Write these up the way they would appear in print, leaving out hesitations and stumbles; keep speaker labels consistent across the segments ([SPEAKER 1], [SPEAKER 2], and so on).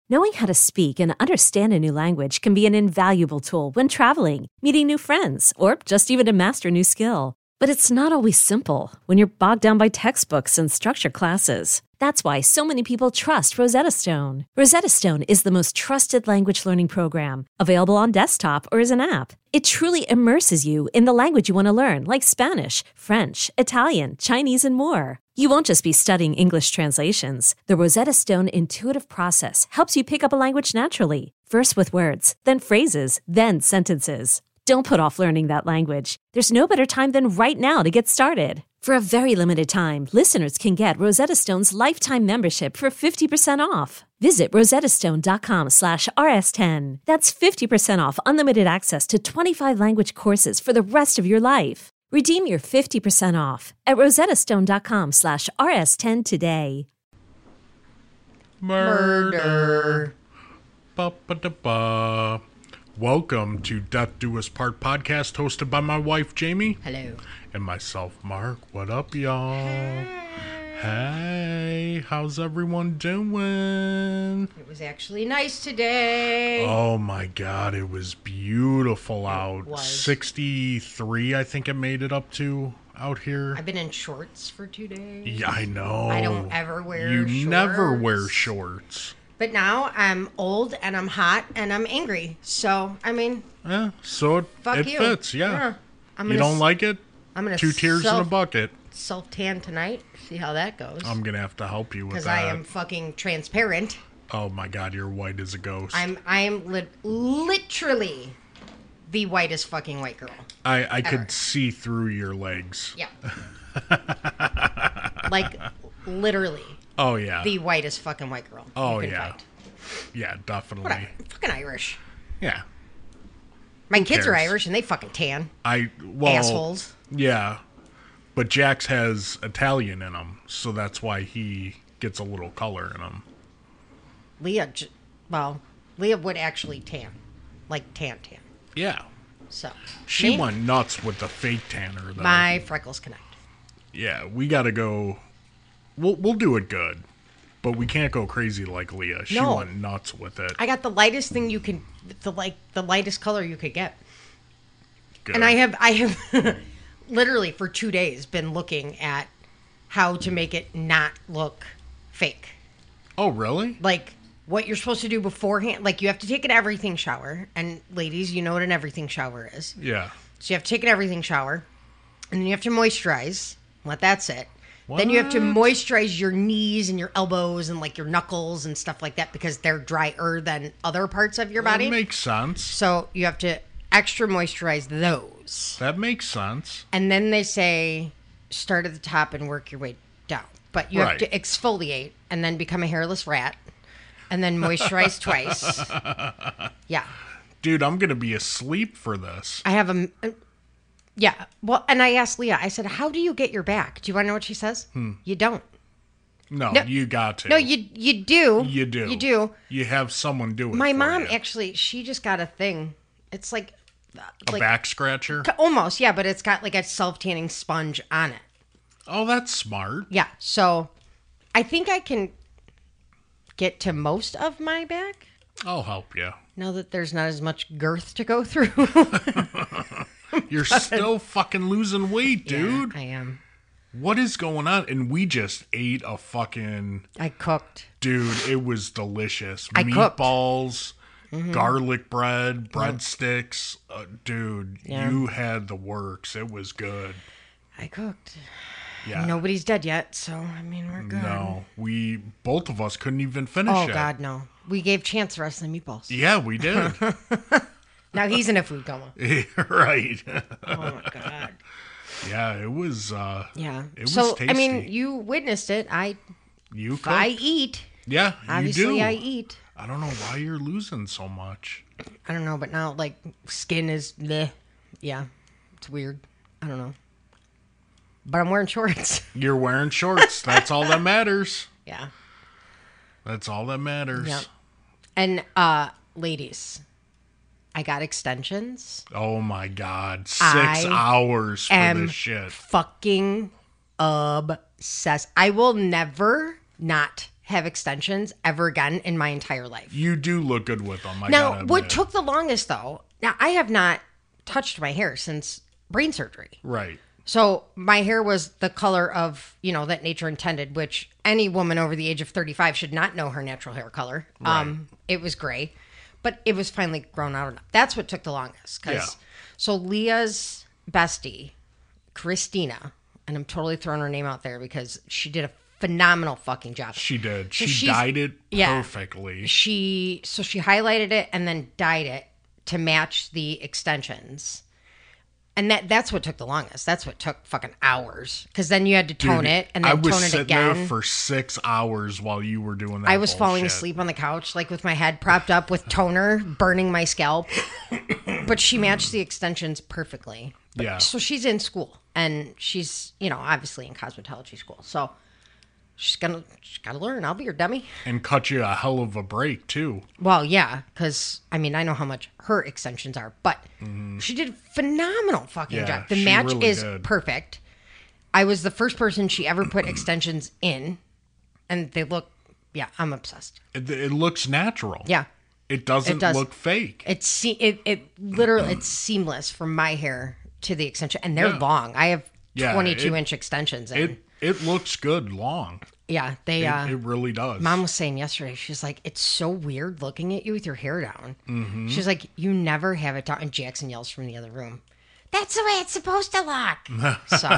[SPEAKER 1] Knowing how to speak and understand a new language can be an invaluable tool when traveling, meeting new friends, or just even to master a new skill. But it's not always simple when you're bogged down by textbooks and structured classes. That's why so many people trust Rosetta Stone. Rosetta Stone is the most trusted language learning program, available on desktop or as an app. It truly immerses you in the language you want to learn, like Spanish, French, Italian, Chinese, and more. You won't just be studying English translations. The Rosetta Stone intuitive process helps you pick up a language naturally, first with words, then phrases, then sentences. Don't put off learning that language. There's no better time than right now to get started. For a very limited time, listeners can get Rosetta Stone's lifetime membership for 50% off. Visit rosettastone.com/rs10. That's 50% off unlimited access to 25 language courses for the rest of your life. Redeem your 50% off at rosettastone.com/rs10 today.
[SPEAKER 2] Murder. Ba-ba-da-ba. Welcome to Death Do Us Part podcast, hosted by my wife, Jamie.
[SPEAKER 3] Hello.
[SPEAKER 2] And myself, Mark. What up, y'all? Hey, how's everyone doing?
[SPEAKER 3] It was actually nice today.
[SPEAKER 2] Oh my God, it was beautiful out.
[SPEAKER 3] was.
[SPEAKER 2] 63, I think it made it up to out here.
[SPEAKER 3] I've been in shorts for 2 days.
[SPEAKER 2] Yeah, I know.
[SPEAKER 3] I don't ever wear
[SPEAKER 2] You
[SPEAKER 3] shorts.
[SPEAKER 2] never wear shorts.
[SPEAKER 3] But now I'm old and I'm hot and I'm angry. So, I mean,
[SPEAKER 2] Yeah, so it
[SPEAKER 3] fuck you.
[SPEAKER 2] fits, yeah.
[SPEAKER 3] I'm
[SPEAKER 2] You
[SPEAKER 3] gonna
[SPEAKER 2] don't like it?
[SPEAKER 3] I'm gonna
[SPEAKER 2] 2 tears in a bucket.
[SPEAKER 3] self-tan tonight. See how that goes.
[SPEAKER 2] I'm gonna have to help you with
[SPEAKER 3] Because
[SPEAKER 2] that.
[SPEAKER 3] I am fucking transparent.
[SPEAKER 2] Oh my God, you're white as a ghost.
[SPEAKER 3] I am literally the whitest fucking white girl.
[SPEAKER 2] I
[SPEAKER 3] ever.
[SPEAKER 2] could see through your legs.
[SPEAKER 3] Yeah. Like, literally
[SPEAKER 2] Oh yeah.
[SPEAKER 3] the whitest fucking white girl.
[SPEAKER 2] Oh,
[SPEAKER 3] you can
[SPEAKER 2] yeah.
[SPEAKER 3] find.
[SPEAKER 2] Yeah, definitely.
[SPEAKER 3] Whatever. I'm fucking Irish.
[SPEAKER 2] Yeah.
[SPEAKER 3] My kids are
[SPEAKER 2] cares?
[SPEAKER 3] Irish and they fucking tan.
[SPEAKER 2] Well,
[SPEAKER 3] Assholes.
[SPEAKER 2] Yeah. But Jax has Italian in him, so that's why he gets a little color in him.
[SPEAKER 3] Leah would actually tan. Like tan.
[SPEAKER 2] Yeah.
[SPEAKER 3] So.
[SPEAKER 2] She
[SPEAKER 3] me,
[SPEAKER 2] went nuts with the fake tanner, though.
[SPEAKER 3] my freckles connect.
[SPEAKER 2] Yeah, we gotta go. We'll do it good, but we can't go crazy like Leah. She
[SPEAKER 3] No.
[SPEAKER 2] went nuts with it.
[SPEAKER 3] I got the lightest thing you can, the lightest color you could get.
[SPEAKER 2] Good.
[SPEAKER 3] And I have literally for 2 days been looking at how to make it not look fake.
[SPEAKER 2] Oh, really?
[SPEAKER 3] Like what you're supposed to do beforehand. Like you have to take an everything shower. And ladies, you know what an everything shower is.
[SPEAKER 2] Yeah.
[SPEAKER 3] So you have to take an everything shower. And then you have to moisturize. Let that sit. Then you have to moisturize your knees and your elbows and like your knuckles and stuff like that because they're drier than other parts of your body.
[SPEAKER 2] That makes sense.
[SPEAKER 3] So you have to extra moisturize those.
[SPEAKER 2] That makes sense.
[SPEAKER 3] And then they say start at the top and work your way down. But you have to exfoliate and then become a hairless rat and then moisturize twice. Yeah.
[SPEAKER 2] Dude, I'm going to be asleep for this.
[SPEAKER 3] I have a... Yeah. Well, and I asked Leah, I said, how do you get your back? Do you want to know what she says? You don't.
[SPEAKER 2] No,
[SPEAKER 3] No.
[SPEAKER 2] you got to.
[SPEAKER 3] No, you do.
[SPEAKER 2] You do.
[SPEAKER 3] You do.
[SPEAKER 2] You have someone do it
[SPEAKER 3] My
[SPEAKER 2] for
[SPEAKER 3] mom
[SPEAKER 2] you.
[SPEAKER 3] actually, she just got a thing. It's like
[SPEAKER 2] A back scratcher?
[SPEAKER 3] almost, yeah, but it's got like a self-tanning sponge on it.
[SPEAKER 2] Oh, that's smart.
[SPEAKER 3] Yeah. So I think I can get to most of my back
[SPEAKER 2] I'll help you.
[SPEAKER 3] now that there's not as much girth to go through.
[SPEAKER 2] You're still fucking losing weight, dude.
[SPEAKER 3] Yeah, I am.
[SPEAKER 2] What is going on? And we just ate a fucking...
[SPEAKER 3] I cooked.
[SPEAKER 2] Dude, it was delicious.
[SPEAKER 3] I cooked.
[SPEAKER 2] Meatballs, garlic bread, breadsticks. Dude,
[SPEAKER 3] Yeah.
[SPEAKER 2] you had the works. It was good.
[SPEAKER 3] I cooked.
[SPEAKER 2] Yeah.
[SPEAKER 3] Nobody's dead yet, so I mean we're good.
[SPEAKER 2] No, both of us couldn't even finish
[SPEAKER 3] Oh
[SPEAKER 2] it.
[SPEAKER 3] God, no. We gave Chance the rest of the meatballs.
[SPEAKER 2] Yeah, we did.
[SPEAKER 3] Now he's in a food coma.
[SPEAKER 2] Right.
[SPEAKER 3] Oh my God.
[SPEAKER 2] Yeah, it was.
[SPEAKER 3] Yeah.
[SPEAKER 2] It was
[SPEAKER 3] so
[SPEAKER 2] tasty.
[SPEAKER 3] I mean, you witnessed it.
[SPEAKER 2] You cooked.
[SPEAKER 3] I eat.
[SPEAKER 2] Yeah,
[SPEAKER 3] Obviously,
[SPEAKER 2] you do.
[SPEAKER 3] I eat.
[SPEAKER 2] I don't know why you're losing so much.
[SPEAKER 3] I don't know, but now like skin is bleh. Yeah, it's weird. I don't know. But I'm wearing shorts.
[SPEAKER 2] You're wearing shorts. That's all that matters.
[SPEAKER 3] Yeah.
[SPEAKER 2] That's all that matters.
[SPEAKER 3] Yep. And ladies, I got extensions.
[SPEAKER 2] Oh my God. 6
[SPEAKER 3] I
[SPEAKER 2] hours for
[SPEAKER 3] am
[SPEAKER 2] this shit.
[SPEAKER 3] fucking obsessed. I will never not have extensions ever again in my entire life.
[SPEAKER 2] You do look good with them.
[SPEAKER 3] Now, what took the longest, though, now I have not touched my hair since brain surgery.
[SPEAKER 2] Right.
[SPEAKER 3] So my hair was the color of, that nature intended, which any woman over the age of 35 should not know her natural hair color.
[SPEAKER 2] Right.
[SPEAKER 3] It was gray, but it was finally grown out enough. That's what took the longest. So Leah's bestie, Christina, and I'm totally throwing her name out there because she did a phenomenal fucking job.
[SPEAKER 2] She did.
[SPEAKER 3] So
[SPEAKER 2] she dyed it perfectly.
[SPEAKER 3] She highlighted it and then dyed it to match the extensions. And that's what took the longest. That's what took fucking hours. Because then you had to tone it and then tone it again.
[SPEAKER 2] I was sitting there for 6 hours while you were doing that.
[SPEAKER 3] I was falling asleep on the couch, like with my head propped up with toner, burning my scalp. But she matched the extensions perfectly.
[SPEAKER 2] Yeah.
[SPEAKER 3] So she's in school. And she's, obviously in cosmetology school. So she's got to learn. I'll be your dummy.
[SPEAKER 2] And cut you a hell of a break, too.
[SPEAKER 3] Well, yeah, because, I know how much her extensions are, but she did a phenomenal fucking job. The match really is perfect. I was the first person she ever put extensions in, and they look, I'm obsessed.
[SPEAKER 2] It looks natural.
[SPEAKER 3] Yeah.
[SPEAKER 2] It doesn't look fake.
[SPEAKER 3] It literally, it's seamless from my hair to the extension, and they're long. I have 22-inch extensions in.
[SPEAKER 2] It looks good long.
[SPEAKER 3] Yeah,
[SPEAKER 2] it really does.
[SPEAKER 3] Mom was saying yesterday, she's like, it's so weird looking at you with your hair down. Mm-hmm. She's like, you never have it down. And Jackson yells from the other room, that's the way it's supposed to look. So,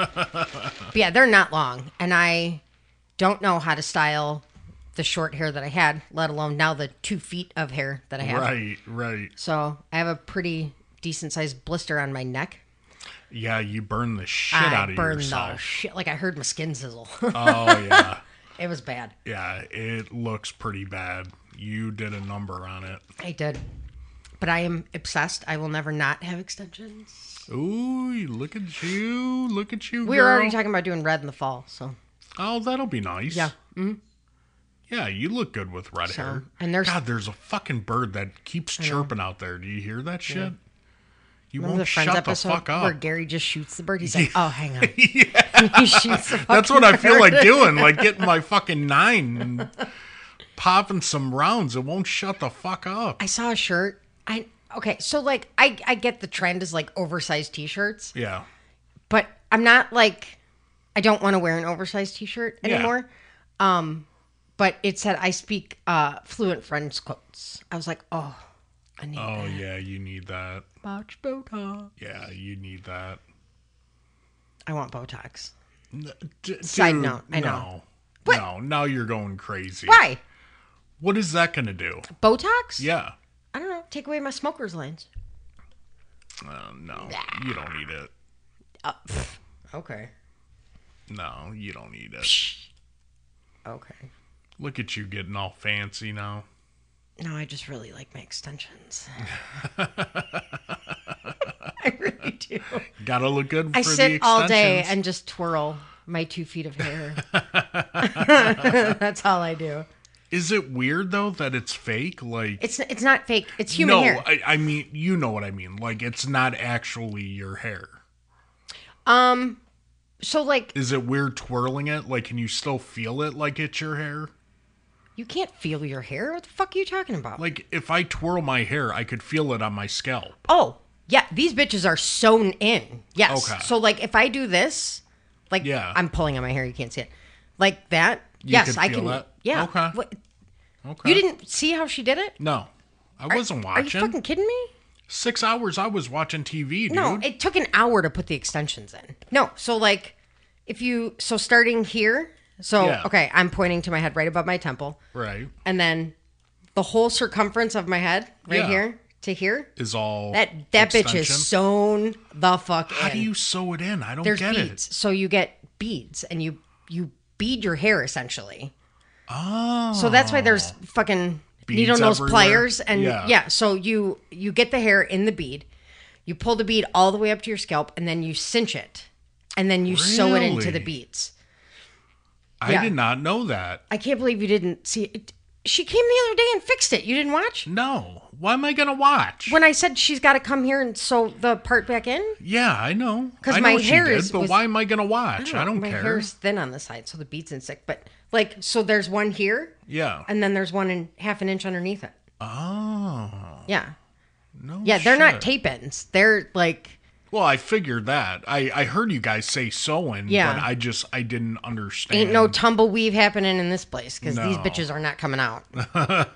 [SPEAKER 3] but yeah, they're not long. And I don't know how to style the short hair that I had, let alone now the 2 feet of hair that I have.
[SPEAKER 2] Right.
[SPEAKER 3] So I have a pretty decent sized blister on my neck.
[SPEAKER 2] Yeah, you burned the shit out of yourself. I burned the
[SPEAKER 3] shit. Like I heard my skin sizzle.
[SPEAKER 2] Oh, yeah.
[SPEAKER 3] It was bad.
[SPEAKER 2] Yeah, it looks pretty bad. You did a number on it.
[SPEAKER 3] I did. But I am obsessed. I will never not have extensions.
[SPEAKER 2] Ooh, look at you. Look at you,
[SPEAKER 3] We were already talking about doing red in the fall, so.
[SPEAKER 2] Oh, that'll be nice.
[SPEAKER 3] Yeah. Mm-hmm.
[SPEAKER 2] Yeah, you look good with red hair.
[SPEAKER 3] And
[SPEAKER 2] there's a fucking bird that keeps chirping out there. Do you hear that shit? Yeah. You
[SPEAKER 3] Remember
[SPEAKER 2] won't shut the fuck up.
[SPEAKER 3] Where Gary just shoots the bird? He's like, oh, hang on. He shoots the
[SPEAKER 2] That's what I feel like doing. Like getting my fucking 9 and popping some rounds. It won't shut the fuck up.
[SPEAKER 3] I saw a shirt. Okay, so like I get the trend is like oversized t-shirts.
[SPEAKER 2] Yeah.
[SPEAKER 3] But I'm not like, I don't want to wear an oversized t-shirt anymore. Yeah. But it said I speak fluent French quotes. I was like, oh, I need that.
[SPEAKER 2] Oh, yeah, you need that.
[SPEAKER 3] Botch Botox.
[SPEAKER 2] Yeah, you need that.
[SPEAKER 3] I want Botox.
[SPEAKER 2] Side
[SPEAKER 3] note, I know.
[SPEAKER 2] What? No, now you're going crazy.
[SPEAKER 3] Why?
[SPEAKER 2] What is that going to do?
[SPEAKER 3] Botox?
[SPEAKER 2] Yeah.
[SPEAKER 3] I don't know. Take away my smoker's lines.
[SPEAKER 2] No, you don't need it.
[SPEAKER 3] Okay.
[SPEAKER 2] No, you don't need it.
[SPEAKER 3] Okay.
[SPEAKER 2] Look at you getting all fancy now.
[SPEAKER 3] No, I just really like my extensions. I really do.
[SPEAKER 2] Gotta look good for the extensions.
[SPEAKER 3] I sit all day and just twirl my 2 feet of hair. That's all I do.
[SPEAKER 2] Is it weird though that it's fake? Like
[SPEAKER 3] it's not fake. It's human hair.
[SPEAKER 2] No, I mean, you know what I mean. Like it's not actually your hair.
[SPEAKER 3] So like,
[SPEAKER 2] is it weird twirling it? Like, can you still feel it like it's your hair?
[SPEAKER 3] You can't feel your hair. What the fuck are you talking about?
[SPEAKER 2] Like, if I twirl my hair, I could feel it on my scalp.
[SPEAKER 3] Oh, yeah. These bitches are sewn in. Yes.
[SPEAKER 2] Okay.
[SPEAKER 3] So, like, if I do this, like,
[SPEAKER 2] yeah.
[SPEAKER 3] I'm pulling on my hair. You can't see it. Like that. Yes, I can. That? Yeah.
[SPEAKER 2] Okay.
[SPEAKER 3] Okay. You didn't see how she did it?
[SPEAKER 2] No. I wasn't watching.
[SPEAKER 3] Are you fucking kidding me?
[SPEAKER 2] 6 hours I was watching TV, dude.
[SPEAKER 3] No, it took an hour to put the extensions in. No. So, like, starting here. So, yeah. Okay, I'm pointing to my head right above my temple.
[SPEAKER 2] Right.
[SPEAKER 3] And then the whole circumference of my head here to here
[SPEAKER 2] is all
[SPEAKER 3] that bitch is sewn the fuck in.
[SPEAKER 2] How do you sew it in? I don't
[SPEAKER 3] get
[SPEAKER 2] beads.
[SPEAKER 3] It. So you get beads and you bead your hair essentially.
[SPEAKER 2] Oh.
[SPEAKER 3] So that's why there's fucking beads needle nose pliers and so you get the hair in the bead. You pull the bead all the way up to your scalp and then you cinch it. And then you sew it into the beads.
[SPEAKER 2] I did not know that.
[SPEAKER 3] I can't believe you didn't see it. She came the other day and fixed it. You didn't watch?
[SPEAKER 2] No. Why am I going to watch?
[SPEAKER 3] When I said she's got to come here and sew the part back in?
[SPEAKER 2] Yeah, I know.
[SPEAKER 3] 'Cause
[SPEAKER 2] I know
[SPEAKER 3] my
[SPEAKER 2] what
[SPEAKER 3] hair
[SPEAKER 2] she did,
[SPEAKER 3] is-
[SPEAKER 2] but
[SPEAKER 3] was-
[SPEAKER 2] why am I going to watch? I don't
[SPEAKER 3] my
[SPEAKER 2] care.
[SPEAKER 3] hair's thin on the side, so the bead's in sick. But, like, so there's one here,
[SPEAKER 2] Yeah.
[SPEAKER 3] and then there's one in half an inch underneath it.
[SPEAKER 2] Oh.
[SPEAKER 3] Yeah.
[SPEAKER 2] No
[SPEAKER 3] Yeah, they're not
[SPEAKER 2] shit.
[SPEAKER 3] tape-ins. They're, like...
[SPEAKER 2] Well, I figured that. I heard you guys say sewing,
[SPEAKER 3] Yeah.
[SPEAKER 2] but I didn't understand.
[SPEAKER 3] Ain't no tumbleweave happening in this place because these
[SPEAKER 2] No.
[SPEAKER 3] bitches are not coming out. No.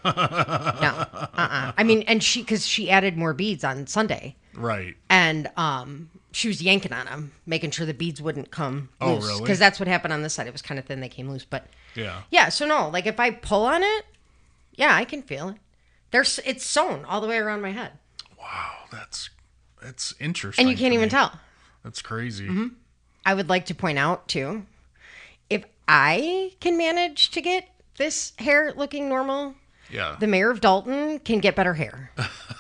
[SPEAKER 3] I mean, and because she added more beads on Sunday,
[SPEAKER 2] Right.
[SPEAKER 3] and she was yanking on them, making sure the beads wouldn't come
[SPEAKER 2] Oh,
[SPEAKER 3] loose.
[SPEAKER 2] really?
[SPEAKER 3] Because that's what happened on this side. It was kind of thin; they came loose. But
[SPEAKER 2] Yeah.
[SPEAKER 3] yeah, so no, like if I pull on it, yeah, I can feel it. It's sewn all the way around my head,
[SPEAKER 2] Wow, that's interesting.
[SPEAKER 3] and you can't
[SPEAKER 2] to
[SPEAKER 3] even
[SPEAKER 2] me.
[SPEAKER 3] tell.
[SPEAKER 2] That's crazy.
[SPEAKER 3] I would like to point out too, if I can manage to get this hair looking normal,
[SPEAKER 2] Yeah.
[SPEAKER 3] the mayor of Dalton can get better hair.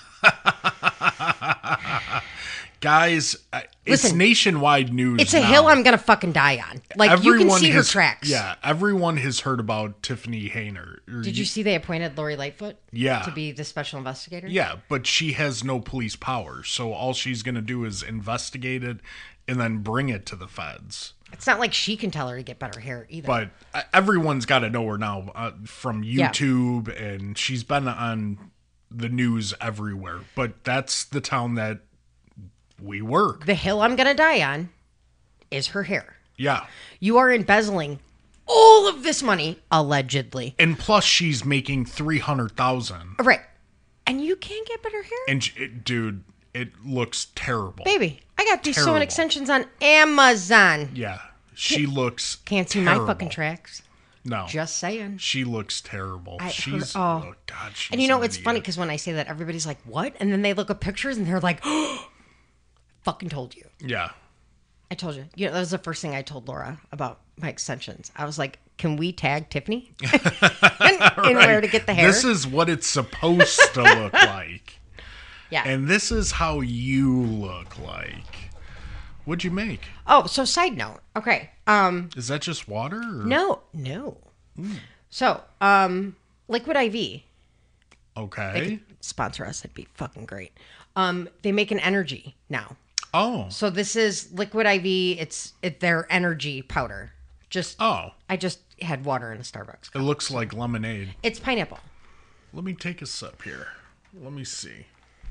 [SPEAKER 2] Guys, it's
[SPEAKER 3] Listen,
[SPEAKER 2] nationwide news.
[SPEAKER 3] It's a
[SPEAKER 2] now.
[SPEAKER 3] hill I'm gonna fucking die on. Like you can see her
[SPEAKER 2] has,
[SPEAKER 3] tracks.
[SPEAKER 2] Yeah, everyone has heard about Tiffany Hayner.
[SPEAKER 3] Did you see they appointed Lori Lightfoot?
[SPEAKER 2] Yeah.
[SPEAKER 3] To be the special investigator?
[SPEAKER 2] Yeah, but she has no police powers, so all she's going to do is investigate it and then bring it to the feds.
[SPEAKER 3] It's not like she can tell her to get better hair either.
[SPEAKER 2] But everyone's got to know her now from YouTube, and she's been on the news everywhere. But that's the town that we work.
[SPEAKER 3] the hill I'm gonna die on is her hair.
[SPEAKER 2] Yeah.
[SPEAKER 3] You are embezzling all of this money, allegedly.
[SPEAKER 2] And plus, she's making $300,000.
[SPEAKER 3] Right. And you can't get better hair?
[SPEAKER 2] And dude, it looks terrible.
[SPEAKER 3] Baby, I got these
[SPEAKER 2] Terrible.
[SPEAKER 3] sewing extensions on Amazon.
[SPEAKER 2] Yeah, she looks.
[SPEAKER 3] Can't see
[SPEAKER 2] terrible.
[SPEAKER 3] my fucking tracks.
[SPEAKER 2] No,
[SPEAKER 3] Just saying.
[SPEAKER 2] she looks terrible. She's
[SPEAKER 3] oh.
[SPEAKER 2] God. She's
[SPEAKER 3] And you know,
[SPEAKER 2] an
[SPEAKER 3] it's funny
[SPEAKER 2] idiot.
[SPEAKER 3] because when I say that, everybody's like, what? And then they look at pictures and they're like, oh, fucking told you.
[SPEAKER 2] Yeah,
[SPEAKER 3] I told you. You know, that was the first thing I told Laura about my extensions. I was like, can we tag Tiffany in where to get the hair?
[SPEAKER 2] This is what it's supposed to look like,
[SPEAKER 3] yeah.
[SPEAKER 2] and this is how you look like. What'd you make?
[SPEAKER 3] Oh, so side note. Okay.
[SPEAKER 2] Is that just water? Or?
[SPEAKER 3] No. So, Liquid IV.
[SPEAKER 2] Okay.
[SPEAKER 3] Sponsor us. It'd be fucking great. They make an energy now.
[SPEAKER 2] Oh.
[SPEAKER 3] So this is Liquid IV. It's their energy powder.
[SPEAKER 2] Oh.
[SPEAKER 3] I just had water in a Starbucks.
[SPEAKER 2] It looks like lemonade.
[SPEAKER 3] It's pineapple.
[SPEAKER 2] Let me take a sip here. Let me see.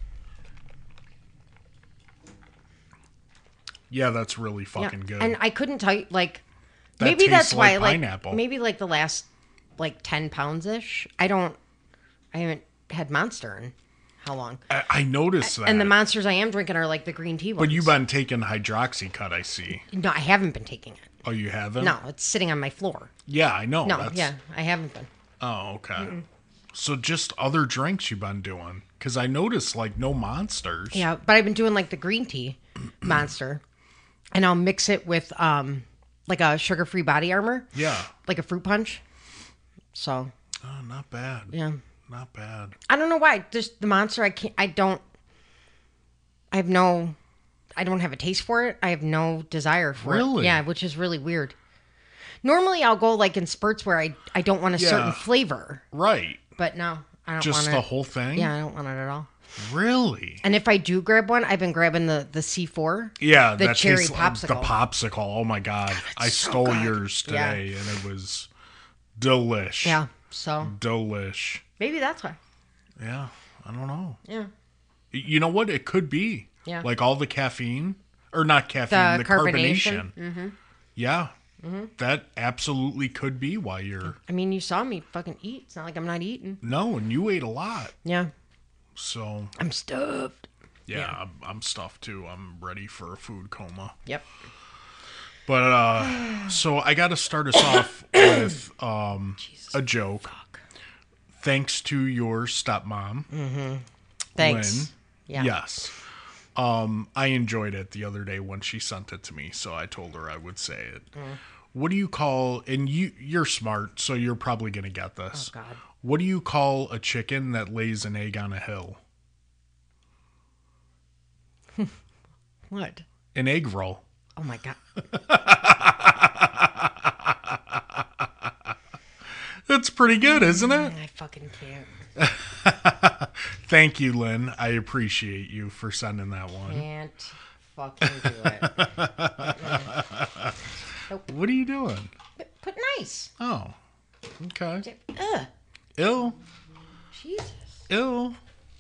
[SPEAKER 2] Yeah, that's really fucking good.
[SPEAKER 3] And I couldn't tell you, like,
[SPEAKER 2] That
[SPEAKER 3] maybe that's
[SPEAKER 2] tastes
[SPEAKER 3] why,
[SPEAKER 2] like pineapple.
[SPEAKER 3] maybe like the last, 10 pounds ish. I haven't had Monster in how long?
[SPEAKER 2] I noticed that.
[SPEAKER 3] And the Monsters I am drinking are like the green tea ones.
[SPEAKER 2] But you've been taking Hydroxycut, I see.
[SPEAKER 3] No, I haven't been taking it.
[SPEAKER 2] Oh, you haven't?
[SPEAKER 3] No, it's sitting on my floor.
[SPEAKER 2] Yeah, I know.
[SPEAKER 3] No, yeah, I haven't been.
[SPEAKER 2] Oh, okay. So just other drinks you've been doing. Because I noticed, no Monsters.
[SPEAKER 3] Yeah, but I've been doing, the green tea Monster. And I'll mix it with, a sugar-free body armor.
[SPEAKER 2] Yeah.
[SPEAKER 3] Like a fruit punch. So,
[SPEAKER 2] Oh, not bad.
[SPEAKER 3] yeah.
[SPEAKER 2] Not bad.
[SPEAKER 3] I don't know why. Just the Monster, I don't have a taste for it. I have no desire for it.
[SPEAKER 2] Really?
[SPEAKER 3] Yeah, which is really weird. Normally I'll go in spurts where I don't want a certain
[SPEAKER 2] Yeah.
[SPEAKER 3] flavor.
[SPEAKER 2] Right.
[SPEAKER 3] But no, I don't
[SPEAKER 2] Just
[SPEAKER 3] want
[SPEAKER 2] the
[SPEAKER 3] it.
[SPEAKER 2] whole thing?
[SPEAKER 3] Yeah, I don't want it at all.
[SPEAKER 2] Really?
[SPEAKER 3] And if I do grab one, I've been grabbing the C4.
[SPEAKER 2] Yeah,
[SPEAKER 3] The
[SPEAKER 2] that
[SPEAKER 3] cherry
[SPEAKER 2] tastes like
[SPEAKER 3] popsicle.
[SPEAKER 2] the popsicle. Oh my god. I
[SPEAKER 3] so
[SPEAKER 2] stole
[SPEAKER 3] good.
[SPEAKER 2] yours
[SPEAKER 3] Yeah.
[SPEAKER 2] today and it was delish.
[SPEAKER 3] Yeah, so
[SPEAKER 2] Delish.
[SPEAKER 3] maybe that's why.
[SPEAKER 2] Yeah. I don't know.
[SPEAKER 3] Yeah.
[SPEAKER 2] You know what? It could be.
[SPEAKER 3] Yeah.
[SPEAKER 2] Like all the caffeine. Or not caffeine, the carbonation.
[SPEAKER 3] Mm-hmm.
[SPEAKER 2] Yeah. That absolutely could be why you're.
[SPEAKER 3] I mean, you saw me fucking eat. It's not like I'm not eating.
[SPEAKER 2] No, and you ate a lot.
[SPEAKER 3] Yeah.
[SPEAKER 2] So,
[SPEAKER 3] I'm stuffed.
[SPEAKER 2] yeah. I'm stuffed too. I'm ready for a food coma.
[SPEAKER 3] Yep.
[SPEAKER 2] But, so I got to start us off with a joke. Thanks to your stepmom.
[SPEAKER 3] Thanks.
[SPEAKER 2] Lynn.
[SPEAKER 3] Yeah.
[SPEAKER 2] Yes. I enjoyed it the other day when she sent it to me, so I told her I would say it. What do you call, and you're smart, so you're probably going to get this.
[SPEAKER 3] Oh, God.
[SPEAKER 2] What do you call a chicken that lays an egg on a hill?
[SPEAKER 3] What?
[SPEAKER 2] An egg roll.
[SPEAKER 3] Oh, my God.
[SPEAKER 2] That's pretty good, isn't it?
[SPEAKER 3] I fucking can't.
[SPEAKER 2] Thank you, Lynn. I appreciate you for sending that one.
[SPEAKER 3] Can't fucking do it.
[SPEAKER 2] Nope. What are you doing?
[SPEAKER 3] Put nice.
[SPEAKER 2] Oh, okay.
[SPEAKER 3] Ugh.
[SPEAKER 2] Ill.
[SPEAKER 3] Jesus.
[SPEAKER 2] Ill.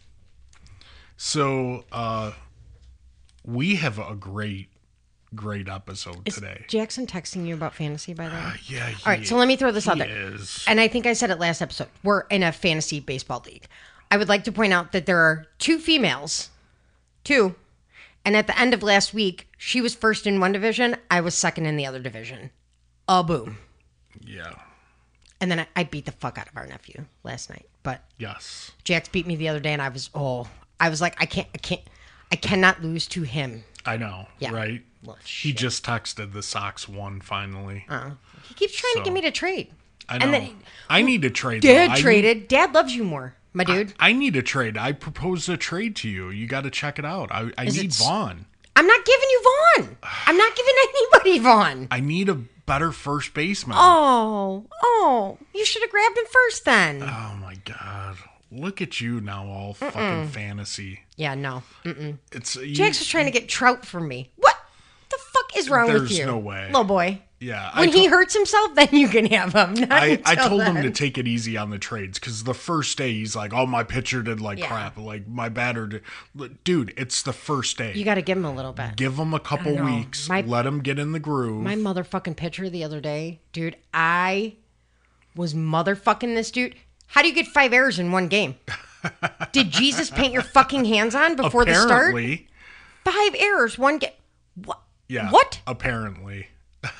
[SPEAKER 2] So, we have a great episode today.
[SPEAKER 3] Jackson texting you about fantasy, by the way?
[SPEAKER 2] Yeah.
[SPEAKER 3] All right, so let me throw this out there.
[SPEAKER 2] Is.
[SPEAKER 3] And I think I said it last episode. We're in a fantasy baseball league. I would like to point out that there are 2 females. 2. And at the end of last week, she was first in one division. I was second in the other division. Boom.
[SPEAKER 2] Yeah.
[SPEAKER 3] And then I beat the fuck out of our nephew last night. But
[SPEAKER 2] yes,
[SPEAKER 3] Jax beat me the other day, and I was like, I cannot lose to him.
[SPEAKER 2] I know, right?
[SPEAKER 3] Well,
[SPEAKER 2] he just texted the Sox won finally.
[SPEAKER 3] He keeps trying to get me to trade.
[SPEAKER 2] I know.
[SPEAKER 3] And then,
[SPEAKER 2] I need to trade.
[SPEAKER 3] Dad traded. Dad loves you more, my dude.
[SPEAKER 2] I need a trade. I proposed a trade to you. You got to check it out. I need Vaughn.
[SPEAKER 3] I'm not giving you Vaughn. I'm not giving anybody Vaughn.
[SPEAKER 2] I need a better first baseman.
[SPEAKER 3] Oh, you should have grabbed him first then.
[SPEAKER 2] Oh my God. Look at you now, all fucking fantasy.
[SPEAKER 3] Yeah, no.
[SPEAKER 2] It's
[SPEAKER 3] Jax was trying to get Trout from me. What the fuck is wrong with you?
[SPEAKER 2] There's no way.
[SPEAKER 3] Little boy.
[SPEAKER 2] Yeah.
[SPEAKER 3] When he hurts himself, then you can have him.
[SPEAKER 2] I told him to take it easy on the trades because the first day he's like, oh, my pitcher did crap. Like, my batter did. Dude, it's the first day.
[SPEAKER 3] You got to give him a little bit.
[SPEAKER 2] Give him a couple weeks. Let him get in the groove.
[SPEAKER 3] My motherfucking pitcher the other day, dude, I was motherfucking this dude. How do you get 5 errors in one game? Did Jesus paint your fucking hands on before the start? 5 errors, one game. What?
[SPEAKER 2] Yeah.
[SPEAKER 3] What?
[SPEAKER 2] Apparently.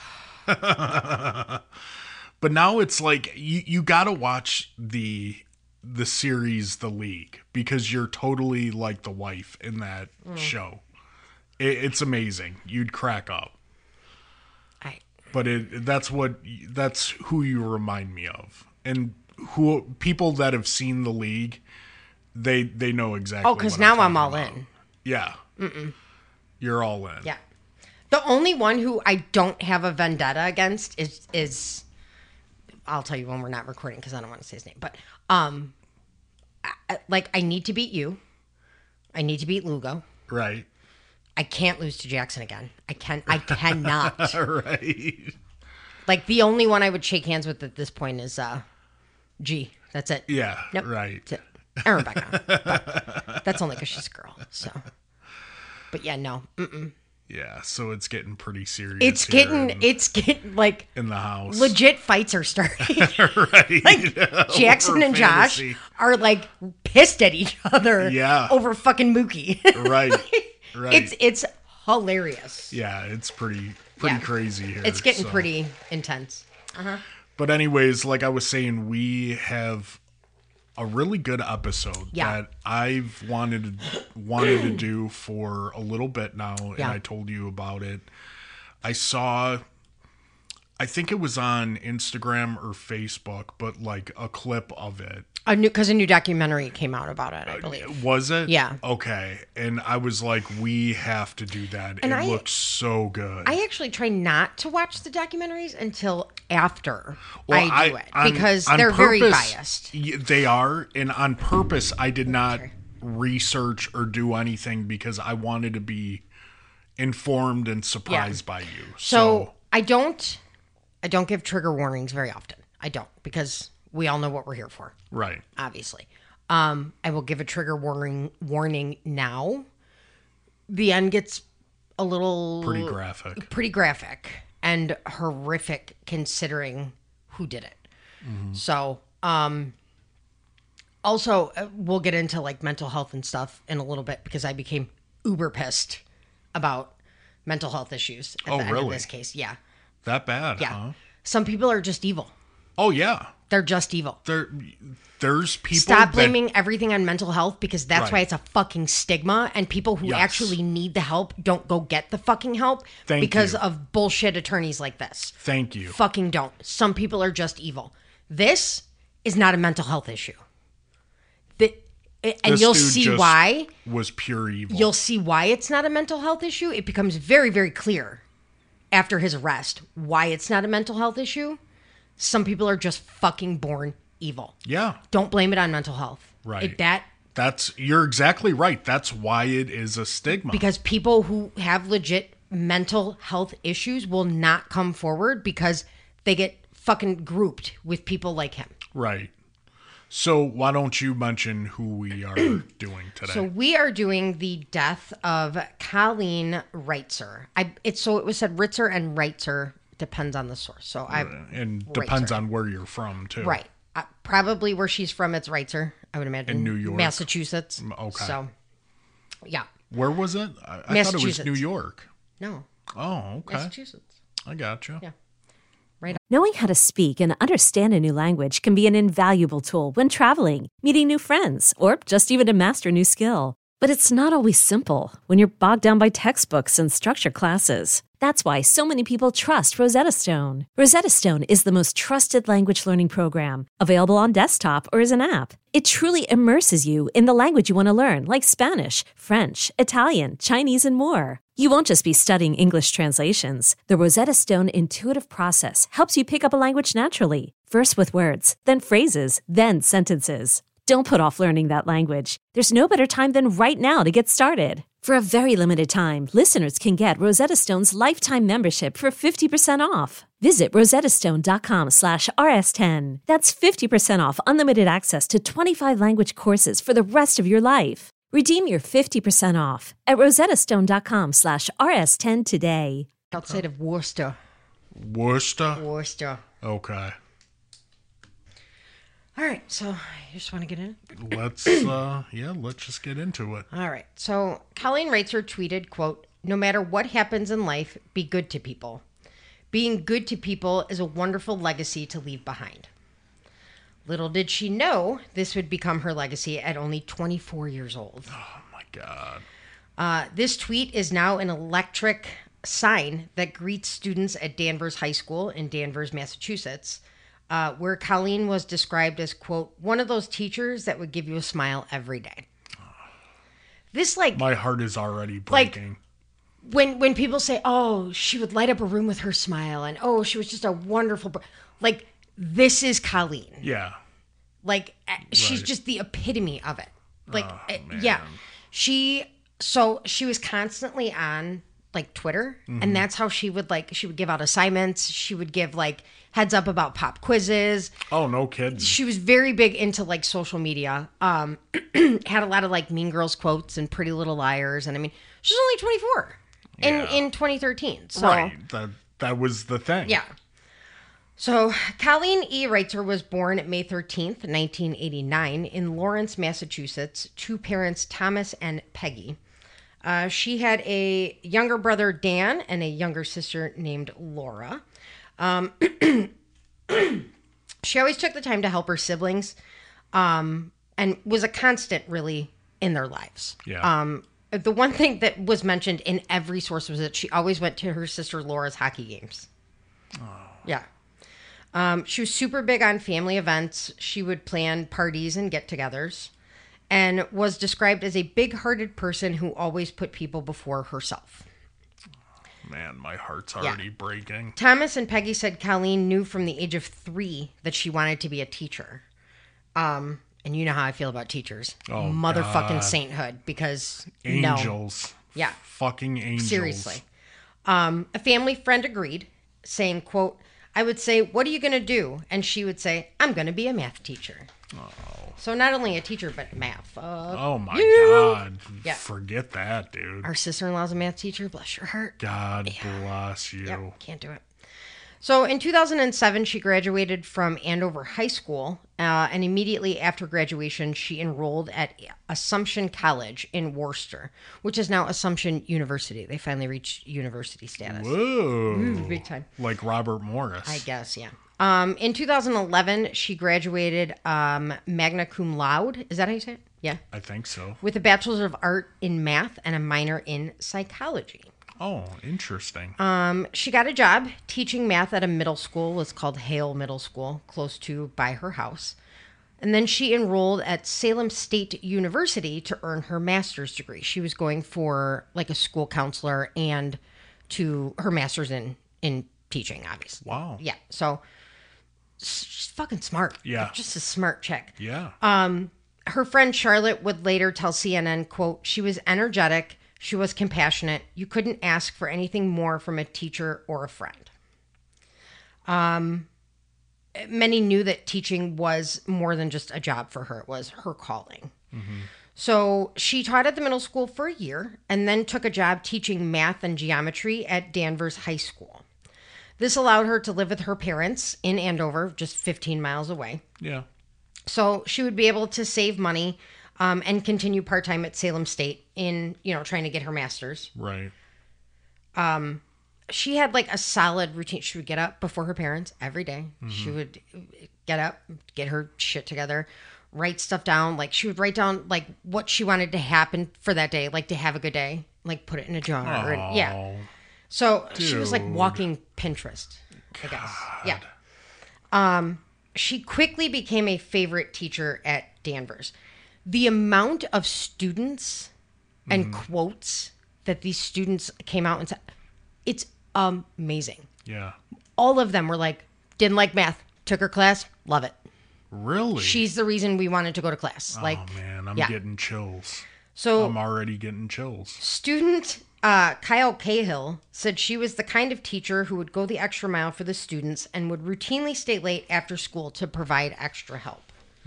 [SPEAKER 2] But now it's like you got to watch the series The League because you're totally like the wife in that show. It's amazing. You'd crack up. But that's who you remind me of. And who people that have seen The League, they know exactly.
[SPEAKER 3] Oh, because now I'm all in.
[SPEAKER 2] Yeah. You're all in.
[SPEAKER 3] Yeah. The only one who I don't have a vendetta against is I'll tell you when we're not recording because I don't want to say his name. But I need to beat you. I need to beat Lugo.
[SPEAKER 2] Right.
[SPEAKER 3] I can't lose to Jackson again. I cannot.
[SPEAKER 2] Right.
[SPEAKER 3] Like the only one I would shake hands with at this point is G. That's it.
[SPEAKER 2] Yeah.
[SPEAKER 3] Nope.
[SPEAKER 2] Right.
[SPEAKER 3] That's it. And Rebecca. But that's only because she's a girl. So. But yeah, no.
[SPEAKER 2] Yeah, so it's getting pretty serious.
[SPEAKER 3] It's getting like
[SPEAKER 2] in the house.
[SPEAKER 3] Legit fights are starting.
[SPEAKER 2] Right.
[SPEAKER 3] Like Jackson and Josh are like pissed at each other.
[SPEAKER 2] Yeah.
[SPEAKER 3] Over fucking Mookie.
[SPEAKER 2] Right. Right.
[SPEAKER 3] It's hilarious.
[SPEAKER 2] Yeah, it's pretty crazy here.
[SPEAKER 3] It's getting pretty intense.
[SPEAKER 2] But anyways, like I was saying, we have a really good episode that I've wanted to do for a little bit now, and I told you about it. I think it was on Instagram or Facebook, but like a clip of it.
[SPEAKER 3] Because a new documentary came out about it, I believe.
[SPEAKER 2] Was it?
[SPEAKER 3] Yeah.
[SPEAKER 2] Okay. And I was like, we have to do that. And it looks so good.
[SPEAKER 3] I actually try not to watch the documentaries until after I do it. Because they're very biased.
[SPEAKER 2] They are. And on purpose, I did not research or do anything because I wanted to be informed and surprised by you.
[SPEAKER 3] So I don't give trigger warnings very often. I don't, because we all know what we're here for.
[SPEAKER 2] Right.
[SPEAKER 3] Obviously. I will give a trigger warning now. The end gets a little... Pretty graphic. And horrific considering who did it. Mm-hmm. So, also, we'll get into like mental health and stuff in a little bit because I became uber pissed about mental health issues at the end of this case. Yeah.
[SPEAKER 2] That bad, huh?
[SPEAKER 3] Some people are just evil.
[SPEAKER 2] Oh, yeah.
[SPEAKER 3] They're just evil.
[SPEAKER 2] There's people
[SPEAKER 3] Stop blaming everything on mental health because that's why it's a fucking stigma, and people who
[SPEAKER 2] Yes.
[SPEAKER 3] actually need the help don't go get the fucking help because of bullshit attorneys like this.
[SPEAKER 2] Thank you.
[SPEAKER 3] Fucking don't. Some people are just evil. This is not a mental health issue. And you'll see why.
[SPEAKER 2] Was pure evil.
[SPEAKER 3] You'll see why it's not a mental health issue. It becomes very, very clear after his arrest why it's not a mental health issue. Some people are just fucking born evil.
[SPEAKER 2] Yeah.
[SPEAKER 3] Don't blame it on mental health.
[SPEAKER 2] Right.
[SPEAKER 3] That
[SPEAKER 2] You're exactly right. That's why it is a stigma.
[SPEAKER 3] Because people who have legit mental health issues will not come forward because they get fucking grouped with people like him.
[SPEAKER 2] Right. So why don't you mention who we are doing today?
[SPEAKER 3] So we are doing the death of Colleen Reitzer. It was said Ritzer and Reitzer, depends on the source. So
[SPEAKER 2] and depends on where you're from too.
[SPEAKER 3] Right. Probably where she's from, it's Reitzer, I would imagine.
[SPEAKER 2] In New York.
[SPEAKER 3] Massachusetts.
[SPEAKER 2] Okay.
[SPEAKER 3] So, yeah.
[SPEAKER 2] Where was it? I thought it was New York.
[SPEAKER 3] No.
[SPEAKER 2] Oh, okay.
[SPEAKER 3] Massachusetts.
[SPEAKER 2] I gotcha.
[SPEAKER 3] Yeah.
[SPEAKER 1] Knowing how to speak and understand a new language can be an invaluable tool when traveling, meeting new friends, or just even to master a new skill. But it's not always simple when you're bogged down by textbooks and structure classes. That's why so many people trust Rosetta Stone. Rosetta Stone is the most trusted language learning program, available on desktop or as an app. It truly immerses you in the language you want to learn, like Spanish, French, Italian, Chinese, and more. You won't just be studying English translations. The Rosetta Stone intuitive process helps you pick up a language naturally, first with words, then phrases, then sentences. Don't put off learning that language. There's no better time than right now to get started. For a very limited time, listeners can get Rosetta Stone's lifetime membership for 50% off. Visit rosettastone.com/rs10. That's 50% off unlimited access to 25 language courses for the rest of your life. Redeem your 50% off at rosettastone.com/rs10 today.
[SPEAKER 3] Outside of Worcester.
[SPEAKER 2] Worcester? Okay.
[SPEAKER 3] All right, so you just want to get in?
[SPEAKER 2] Let's just get into it.
[SPEAKER 3] All right, so Colleen Reitzer tweeted, quote, "No matter what happens in life, be good to people. Being good to people is a wonderful legacy to leave behind." Little did she know this would become her legacy at only 24 years old.
[SPEAKER 2] Oh, my God.
[SPEAKER 3] This tweet is now an electric sign that greets students at Danvers High School in Danvers, Massachusetts, where Colleen was described as, quote, "one of those teachers that would give you a smile every day." This,
[SPEAKER 2] my heart is already breaking.
[SPEAKER 3] When people say, "Oh, she would light up a room with her smile," and "Oh, she was just a wonderful," this is Colleen.
[SPEAKER 2] Yeah.
[SPEAKER 3] She's
[SPEAKER 2] right.
[SPEAKER 3] just the epitome of it.
[SPEAKER 2] Man.
[SPEAKER 3] Yeah. She was constantly on Twitter, and that's how she would give out assignments. She would give heads up about pop quizzes.
[SPEAKER 2] Oh, no kidding.
[SPEAKER 3] She was very big into social media. Had a lot of Mean Girls quotes and Pretty Little Liars, and I mean, she's only 24 in 2013. So
[SPEAKER 2] right. That was the thing.
[SPEAKER 3] Yeah. So Colleen E. Reitzer was born May 13th, 1989 in Lawrence, Massachusetts, to parents Thomas and Peggy. She had a younger brother, Dan, and a younger sister named Laura. She always took the time to help her siblings, and was a constant, really, in their lives.
[SPEAKER 2] Yeah.
[SPEAKER 3] The one thing that was mentioned in every source was that she always went to her sister Laura's hockey games. Oh. Yeah. She was super big on family events. She would plan parties and get-togethers, and was described as a big-hearted person who always put people before herself.
[SPEAKER 2] Man, my heart's already breaking.
[SPEAKER 3] Thomas and Peggy said Colleen knew from the age of 3 that she wanted to be a teacher. And you know how I feel about teachers.
[SPEAKER 2] Oh,
[SPEAKER 3] motherfucking
[SPEAKER 2] God.
[SPEAKER 3] Sainthood, because
[SPEAKER 2] angels.
[SPEAKER 3] No. Yeah.
[SPEAKER 2] Fucking angels.
[SPEAKER 3] Seriously. A family friend agreed, saying, quote, "I would say, 'What are you going to do?' And she would say, 'I'm going to be a math teacher.'" Oh. So not only a teacher, but math.
[SPEAKER 2] Oh, my God.
[SPEAKER 3] Yeah.
[SPEAKER 2] Forget that, dude.
[SPEAKER 3] Our sister-in-law's a math teacher. Bless your heart.
[SPEAKER 2] God bless you.
[SPEAKER 3] Yep, can't do it. So in 2007, she graduated from Andover High School, and immediately after graduation, she enrolled at Assumption College in Worcester, which is now Assumption University. They finally reached university status.
[SPEAKER 2] Whoa.
[SPEAKER 3] Big time.
[SPEAKER 2] Like Robert Morris.
[SPEAKER 3] I guess, yeah. In 2011, she graduated magna cum laude. Is that how you say it? Yeah.
[SPEAKER 2] I think so.
[SPEAKER 3] With a Bachelor of Art in Math and a minor in Psychology.
[SPEAKER 2] Oh, interesting.
[SPEAKER 3] She got a job teaching math at a middle school. It's called Hale Middle School, close to by her house. And then she enrolled at Salem State University to earn her master's degree. She was going for a school counselor and to her master's in teaching, obviously.
[SPEAKER 2] Wow.
[SPEAKER 3] Yeah. So she's fucking smart.
[SPEAKER 2] Yeah.
[SPEAKER 3] Just a smart chick.
[SPEAKER 2] Yeah.
[SPEAKER 3] Her friend Charlotte would later tell CNN, quote, "She was energetic. She was compassionate. You couldn't ask for anything more from a teacher or a friend." Many knew that teaching was more than just a job for her. It was her calling. Mm-hmm. So she taught at the middle school for a year and then took a job teaching math and geometry at Danvers High School. This allowed her to live with her parents in Andover, just 15 miles away.
[SPEAKER 2] Yeah.
[SPEAKER 3] So she would be able to save money and continue part-time at Salem State in, trying to get her master's.
[SPEAKER 2] Right.
[SPEAKER 3] She had like a solid routine. She would get up before her parents every day. Mm-hmm. She would get up, get her shit together, write stuff down. Like she would write down like what she wanted to happen for that day, like to have a good day, like put it in a jar. And, yeah. So she was like walking Pinterest, I guess. Yeah. She quickly became a favorite teacher at Danvers. The amount of students and quotes that these students came out and said, it's amazing.
[SPEAKER 2] Yeah.
[SPEAKER 3] All of them were like, didn't like math, took her class, love it.
[SPEAKER 2] Really?
[SPEAKER 3] She's the reason we wanted to go to class.
[SPEAKER 2] Oh, man, I'm getting chills.
[SPEAKER 3] So
[SPEAKER 2] I'm already getting chills.
[SPEAKER 3] Student Kyle Cahill said she was the kind of teacher who would go the extra mile for the students and would routinely stay late after school to provide extra help.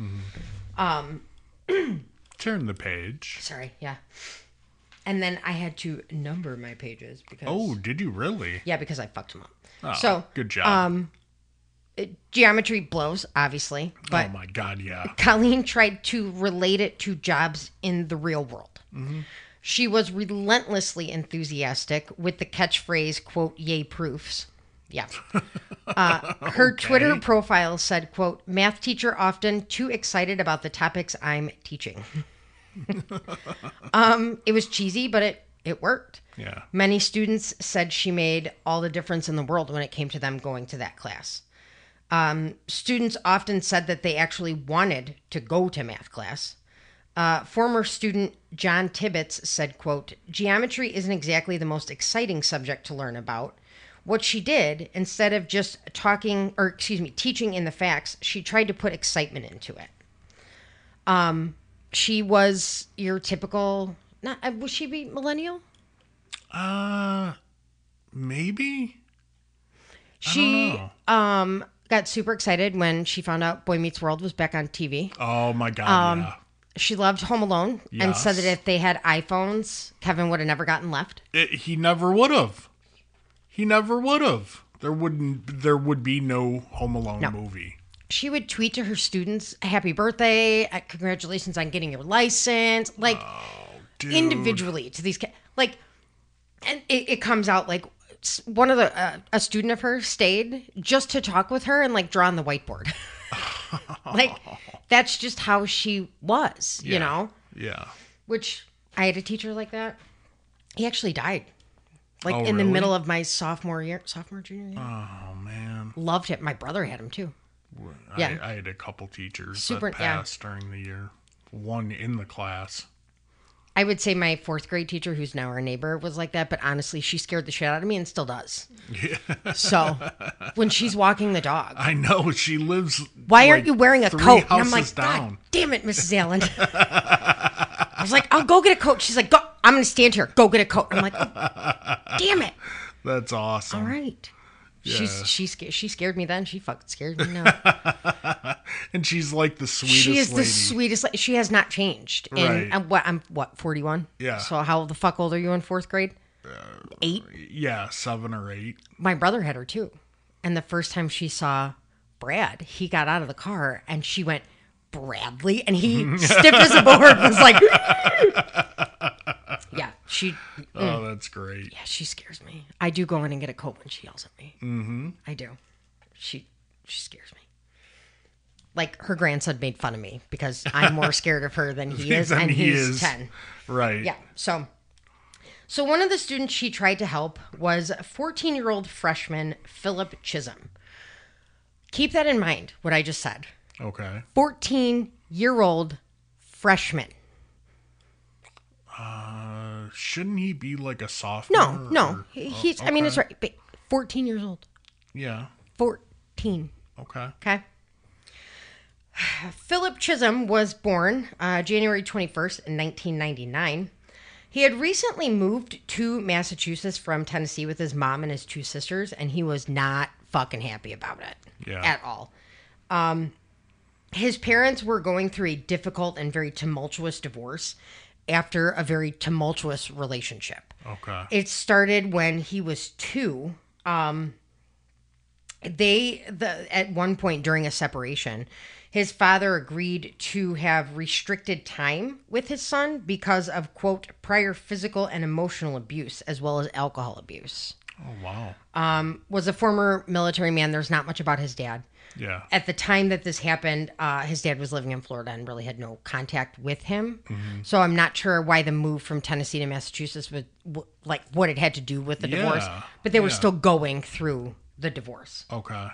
[SPEAKER 2] Mm-hmm. Turn the page.
[SPEAKER 3] Sorry, yeah. And then I had to number my pages because...
[SPEAKER 2] Oh, did you really?
[SPEAKER 3] Yeah, because I fucked them up.
[SPEAKER 2] Oh,
[SPEAKER 3] so
[SPEAKER 2] good job.
[SPEAKER 3] Geometry blows, obviously. But
[SPEAKER 2] oh my God, yeah.
[SPEAKER 3] Colleen tried to relate it to jobs in the real world. Mm-hmm. She was relentlessly enthusiastic with the catchphrase, quote, "Yay proofs." Yeah. Her Twitter profile said, quote, "Math teacher often too excited about the topics I'm teaching." It was cheesy, but it worked.
[SPEAKER 2] Yeah.
[SPEAKER 3] Many students said she made all the difference in the world when it came to them going to that class. Students often said that they actually wanted to go to math class. Former student John Tibbetts said, quote, "Geometry isn't exactly the most exciting subject to learn about. What she did, instead of just teaching in the facts, she tried to put excitement into it." She was your typical, would she be millennial?
[SPEAKER 2] Maybe.
[SPEAKER 3] She got super excited when she found out Boy Meets World was back on TV.
[SPEAKER 2] Oh my God, yeah.
[SPEAKER 3] She loved Home Alone and said that if they had iPhones, Kevin would have never gotten left.
[SPEAKER 2] He never would have. He never would have. There would be no Home Alone movie. She
[SPEAKER 3] would tweet to her students, "Happy birthday, congratulations on getting your license," like individually to these kids. Like, and it comes out like one of a student of hers stayed just to talk with her and like draw on the whiteboard. Like, that's just how she was, you know?
[SPEAKER 2] Yeah.
[SPEAKER 3] Which I had a teacher like that. He actually died. Like in the middle of my sophomore, junior year.
[SPEAKER 2] Oh, man.
[SPEAKER 3] Loved him. My brother had him too. Yeah.
[SPEAKER 2] I had a couple teachers that passed during the year. One in the class.
[SPEAKER 3] I would say my fourth grade teacher, who's now our neighbor, was like that. But honestly, she scared the shit out of me and still does. Yeah. So when she's walking the dog.
[SPEAKER 2] I know. She lives.
[SPEAKER 3] Why aren't you wearing a coat? And I'm like,
[SPEAKER 2] down.
[SPEAKER 3] God damn it, Mrs. Allen. I was like, I'll go get a coat. She's like, go. I'm going to stand here. Go get a coat. I'm like, oh, damn it.
[SPEAKER 2] That's awesome.
[SPEAKER 3] All right. Yeah. She scared me then. She fucking scared me now.
[SPEAKER 2] And she's like the sweetest
[SPEAKER 3] She is
[SPEAKER 2] lady.
[SPEAKER 3] the sweetest. She has not changed.
[SPEAKER 2] Right.
[SPEAKER 3] And I'm 41?
[SPEAKER 2] Yeah.
[SPEAKER 3] So how the fuck old are you in fourth grade? 8?
[SPEAKER 2] Yeah, 7 or 8.
[SPEAKER 3] My brother had her too. And the first time she saw Brad, he got out of the car and she went, "Bradley?" And he, stiff as a board, was like... Yeah, she...
[SPEAKER 2] Oh, that's great.
[SPEAKER 3] Yeah, she scares me. I do go in and get a coat when she yells at me.
[SPEAKER 2] Mm-hmm.
[SPEAKER 3] I do. She scares me. Like, her grandson made fun of me because I'm more scared of her than he is, and he's 10.
[SPEAKER 2] Right.
[SPEAKER 3] Yeah, so one of the students she tried to help was 14-year-old freshman Philip Chisholm. Keep that in mind, what I just said.
[SPEAKER 2] Okay.
[SPEAKER 3] 14-year-old freshman.
[SPEAKER 2] Shouldn't he be like a sophomore?
[SPEAKER 3] No. He's. Okay. I mean, it's right. But 14 years old.
[SPEAKER 2] Yeah.
[SPEAKER 3] 14.
[SPEAKER 2] Okay.
[SPEAKER 3] Philip Chisholm was born January 21st in 1999. He had recently moved to Massachusetts from Tennessee with his mom and his two sisters, and he was not fucking happy about it at all. His parents were going through a difficult and very tumultuous divorce after a very tumultuous relationship.
[SPEAKER 2] Okay.
[SPEAKER 3] It started when he was 2. At one point during a separation, his father agreed to have restricted time with his son because of, quote, prior physical and emotional abuse, as well as alcohol abuse.
[SPEAKER 2] Oh, wow.
[SPEAKER 3] Was a former military man. There's not much about his dad.
[SPEAKER 2] Yeah.
[SPEAKER 3] At the time that this happened, his dad was living in Florida and really had no contact with him. Mm-hmm. So I'm not sure why the move from Tennessee to Massachusetts was, like, what it had to do with the divorce. But they were still going through the divorce.
[SPEAKER 2] Okay.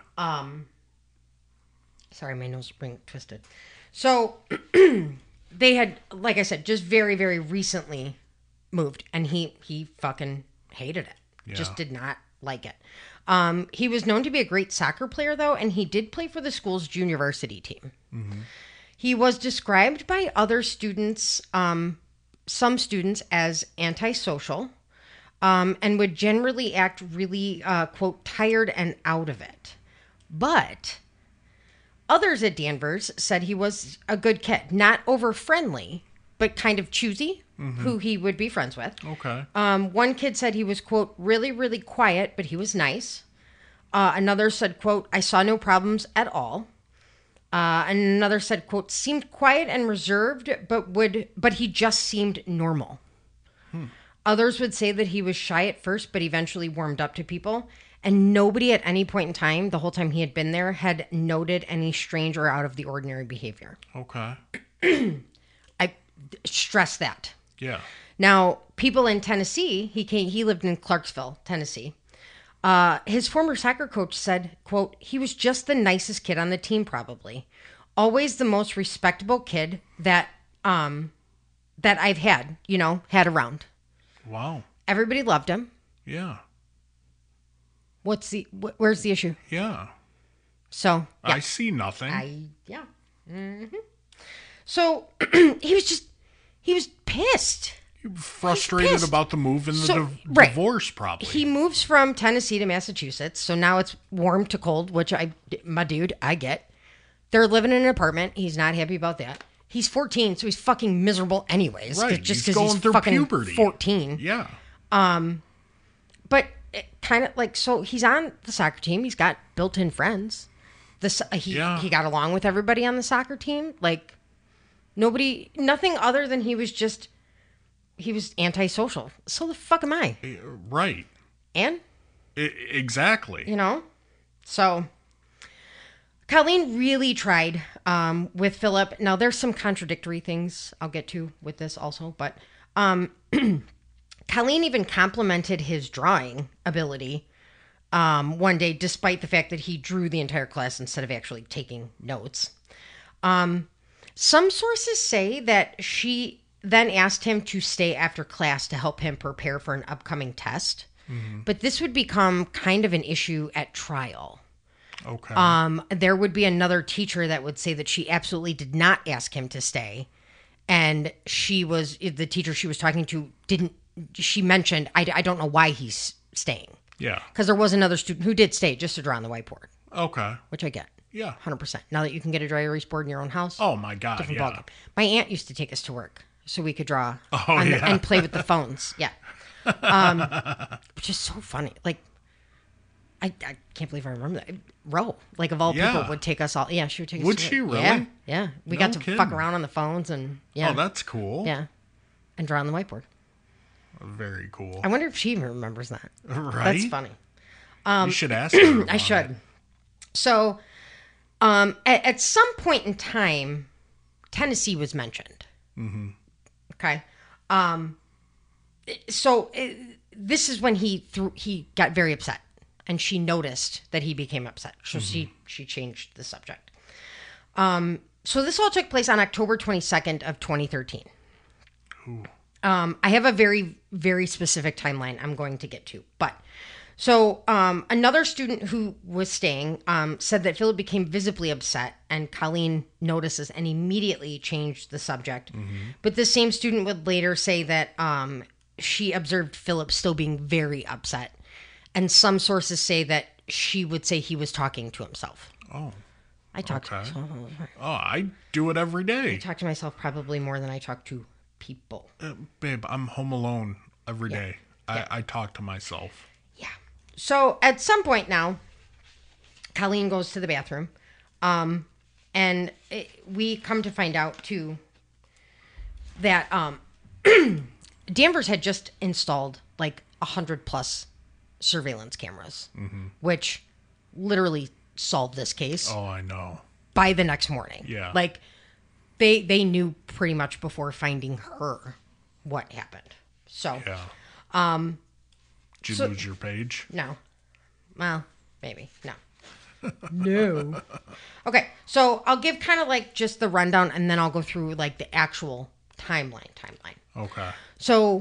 [SPEAKER 3] Sorry, my nose is being twisted. So they had, like I said, just very, very recently moved, and he fucking hated it.
[SPEAKER 2] Yeah.
[SPEAKER 3] Just did not like it. He was known to be a great soccer player, though, and he did play for the school's junior varsity team. Mm-hmm. He was described by other students, some students, as antisocial, and would generally act really, quote, tired and out of it. But others at Danvers said he was a good kid, not over-friendly, but kind of choosy, who he would be friends with.
[SPEAKER 2] Okay.
[SPEAKER 3] One kid said he was, quote, really, really quiet, but he was nice. Another said, quote, I saw no problems at all. And another said, quote, seemed quiet and reserved, but he just seemed normal. Others would say that he was shy at first, but eventually warmed up to people. And nobody at any point in time, the whole time he had been there, had noted any strange or out of the ordinary behavior.
[SPEAKER 2] Okay.
[SPEAKER 3] I stress that.
[SPEAKER 2] Yeah.
[SPEAKER 3] Now, people in Tennessee, he lived in Clarksville, Tennessee. His former soccer coach said, quote, he was just the nicest kid on the team, probably. Always the most respectable kid that I've had around.
[SPEAKER 2] Wow.
[SPEAKER 3] Everybody loved him.
[SPEAKER 2] Yeah.
[SPEAKER 3] Where's the issue?
[SPEAKER 2] Yeah.
[SPEAKER 3] So, yeah.
[SPEAKER 2] I see nothing.
[SPEAKER 3] Mm-hmm. So, he was pissed.
[SPEAKER 2] Frustrated about the move and the divorce, probably.
[SPEAKER 3] He moves from Tennessee to Massachusetts, so now it's warm to cold, which I get. They're living in an apartment. He's not happy about that. He's 14, so he's fucking miserable anyways.
[SPEAKER 2] Right.
[SPEAKER 3] Just
[SPEAKER 2] he's
[SPEAKER 3] because
[SPEAKER 2] going through
[SPEAKER 3] fucking
[SPEAKER 2] puberty.
[SPEAKER 3] 14.
[SPEAKER 2] Yeah.
[SPEAKER 3] But kind of like, so he's on the soccer team. He's got built-in friends. He got along with everybody on the soccer team. Like, nothing other than he was antisocial. So the fuck am I?
[SPEAKER 2] Right.
[SPEAKER 3] And?
[SPEAKER 2] Exactly.
[SPEAKER 3] So Colleen really tried with Philip. Now, there's some contradictory things I'll get to with this also, but Colleen even complimented his drawing ability one day, despite the fact that he drew the entire class instead of actually taking notes. Some sources say that she then asked him to stay after class to help him prepare for an upcoming test. Mm-hmm. But this would become kind of an issue at trial.
[SPEAKER 2] Okay.
[SPEAKER 3] There would be another teacher that would say that she absolutely did not ask him to stay. And the teacher she was talking to she mentioned, I don't know why he's staying.
[SPEAKER 2] Yeah.
[SPEAKER 3] Because there was another student who did stay just to draw on the whiteboard.
[SPEAKER 2] Okay.
[SPEAKER 3] Which I get.
[SPEAKER 2] Yeah.
[SPEAKER 3] 100%. Now that you can get a dry erase board in your own house.
[SPEAKER 2] Oh my God.
[SPEAKER 3] Different
[SPEAKER 2] yeah.
[SPEAKER 3] ballgame. My aunt used to take us to work so we could draw
[SPEAKER 2] yeah.
[SPEAKER 3] and play with the phones. Yeah. Which is so funny. Like, I can't believe I remember that. Ro, like, of all people, would take us all. Yeah, she would take us
[SPEAKER 2] Would
[SPEAKER 3] to
[SPEAKER 2] she
[SPEAKER 3] work.
[SPEAKER 2] really?
[SPEAKER 3] Yeah. We
[SPEAKER 2] No
[SPEAKER 3] got to
[SPEAKER 2] kidding.
[SPEAKER 3] fuck around on the phones and, yeah.
[SPEAKER 2] Oh, that's cool.
[SPEAKER 3] Yeah. And draw on the whiteboard.
[SPEAKER 2] Very cool.
[SPEAKER 3] I wonder if she even remembers that.
[SPEAKER 2] Right?
[SPEAKER 3] That's funny.
[SPEAKER 2] You should ask her.
[SPEAKER 3] I should. So, at some point in time, Tennessee was mentioned. Mm-hmm. Okay. So this is when he got very upset, and she noticed that he became upset. So she changed the subject. So this all took place on October 22nd of 2013. Ooh. I have a very, very specific timeline I'm going to get to, but So another student who was staying said that Philip became visibly upset, and Colleen notices and immediately changed the subject. But the same student would later say that she observed Philip still being very upset. And some sources say that she would say he was talking to himself.
[SPEAKER 2] Oh.
[SPEAKER 3] I talk to
[SPEAKER 2] Okay.
[SPEAKER 3] myself.
[SPEAKER 2] Oh, I do it every
[SPEAKER 3] I
[SPEAKER 2] day.
[SPEAKER 3] talk to myself probably more than I talk to people.
[SPEAKER 2] Babe, I'm home alone every day. I talk to myself.
[SPEAKER 3] Yeah. So at some point now, Colleen goes to the bathroom. And we come to find out, too, that Danvers had just installed like 100+ surveillance cameras, which literally solved this case
[SPEAKER 2] Oh, I know.
[SPEAKER 3] by the next morning.
[SPEAKER 2] Yeah.
[SPEAKER 3] Like they knew pretty much before finding her what happened. So
[SPEAKER 2] Yeah. Did you lose your page?
[SPEAKER 3] no. Well, maybe. No. No. Okay, so I'll give kind of like just the rundown, and then I'll go through like the actual timeline.
[SPEAKER 2] Okay.
[SPEAKER 3] So,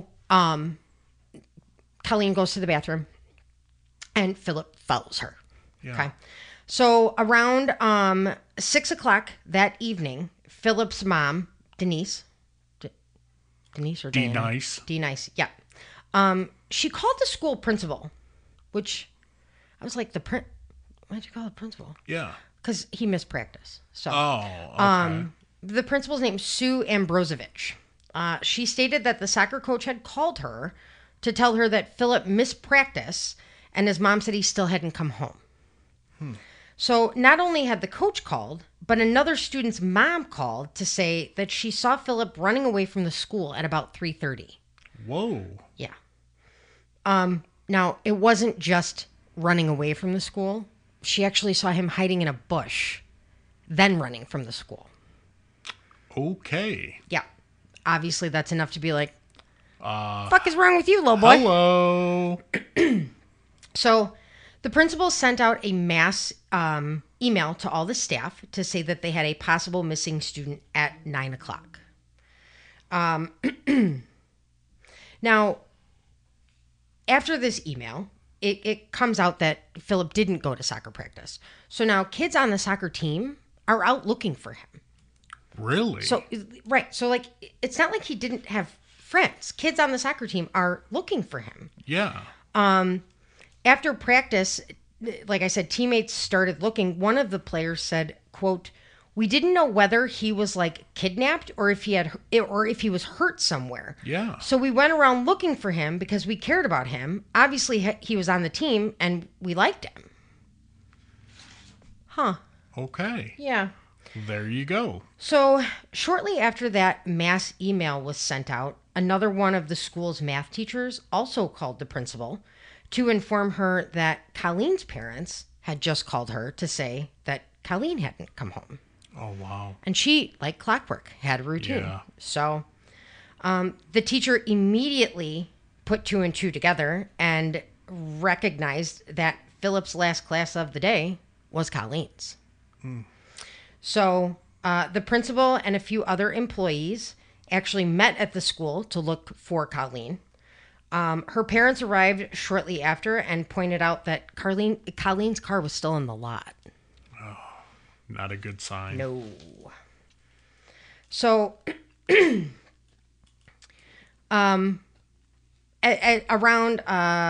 [SPEAKER 3] Colleen goes to the bathroom, and Philip follows her.
[SPEAKER 2] Yeah.
[SPEAKER 3] Okay. So around 6:00 that evening, Philip's mom, Denise or Diana?
[SPEAKER 2] D-Nice.
[SPEAKER 3] D-Nice, yeah. She called the school principal, which I was like, why'd you call the principal?
[SPEAKER 2] Yeah.
[SPEAKER 3] Because he missed practice. So
[SPEAKER 2] Oh, okay.
[SPEAKER 3] the principal's name, Sue Ambrosevich. She stated that the soccer coach had called her to tell her that Philip missed practice, and his mom said he still hadn't come home. So not only had the coach called, but another student's mom called to say that she saw Philip running away from the school at about 3:30.
[SPEAKER 2] Whoa.
[SPEAKER 3] Yeah. Now, it wasn't just running away from the school. She actually saw him hiding in a bush, then running from the school.
[SPEAKER 2] Okay.
[SPEAKER 3] Yeah. Obviously, that's enough to be like, fuck is wrong with you, little boy?
[SPEAKER 2] Hello.
[SPEAKER 3] So the principal sent out a mass email to all the staff to say that they had a possible missing student at 9:00. Now, after this email, it comes out that Philip didn't go to soccer practice. So now kids on the soccer team are out looking for him.
[SPEAKER 2] Really?
[SPEAKER 3] So, right. So, like, it's not like he didn't have friends. Kids on the soccer team are looking for him.
[SPEAKER 2] Yeah.
[SPEAKER 3] After practice, like I said, teammates started looking. One of the players said, quote, "We didn't know whether he was like kidnapped or if he was hurt somewhere.
[SPEAKER 2] Yeah.
[SPEAKER 3] So we went around looking for him because we cared about him. Obviously, he was on the team and we liked him." Huh.
[SPEAKER 2] Okay.
[SPEAKER 3] Yeah.
[SPEAKER 2] There you go.
[SPEAKER 3] So shortly after that mass email was sent out, another one of the school's math teachers also called the principal to inform her that Colleen's parents had just called her to say that Colleen hadn't come home.
[SPEAKER 2] Oh, wow.
[SPEAKER 3] And she, like clockwork, had a routine.
[SPEAKER 2] Yeah.
[SPEAKER 3] So the teacher immediately put 2 and 2 together and recognized that Philip's last class of the day was Colleen's. So the principal and a few other employees actually met at the school to look for Colleen. Her parents arrived shortly after and pointed out that Colleen's car was still in the lot.
[SPEAKER 2] Not a good sign.
[SPEAKER 3] No. So, at around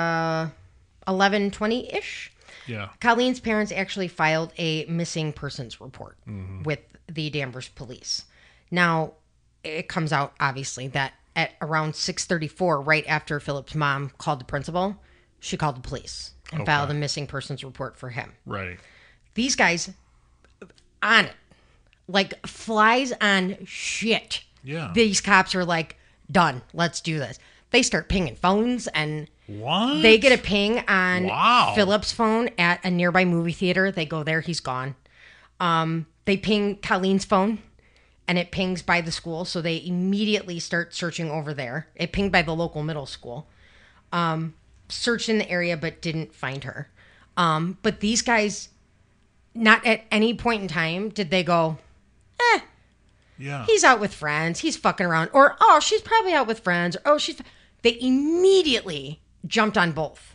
[SPEAKER 3] 11:20-ish,
[SPEAKER 2] Yeah.
[SPEAKER 3] Colleen's parents actually filed a missing persons report with the Danvers police. Now, it comes out, obviously, that at around 6:34, right after Philip's mom called the principal, she called the police and filed a missing persons report for him.
[SPEAKER 2] Right.
[SPEAKER 3] These guys, on it, like flies on shit.
[SPEAKER 2] Yeah.
[SPEAKER 3] These cops are like, done, let's do this. They start pinging phones, and
[SPEAKER 2] What?
[SPEAKER 3] they get a ping on
[SPEAKER 2] Wow.
[SPEAKER 3] Philip's phone at a nearby movie theater. They go there, he's gone. They ping Colleen's phone, and it pings by the school, so they immediately start searching over there. It pinged by the local middle school. Searched in the area, but didn't find her. But these guys, not at any point in time did they go,
[SPEAKER 2] Yeah.
[SPEAKER 3] he's out with friends, he's fucking around, or, oh, she's probably out with friends, or, oh, she's... They immediately jumped on both.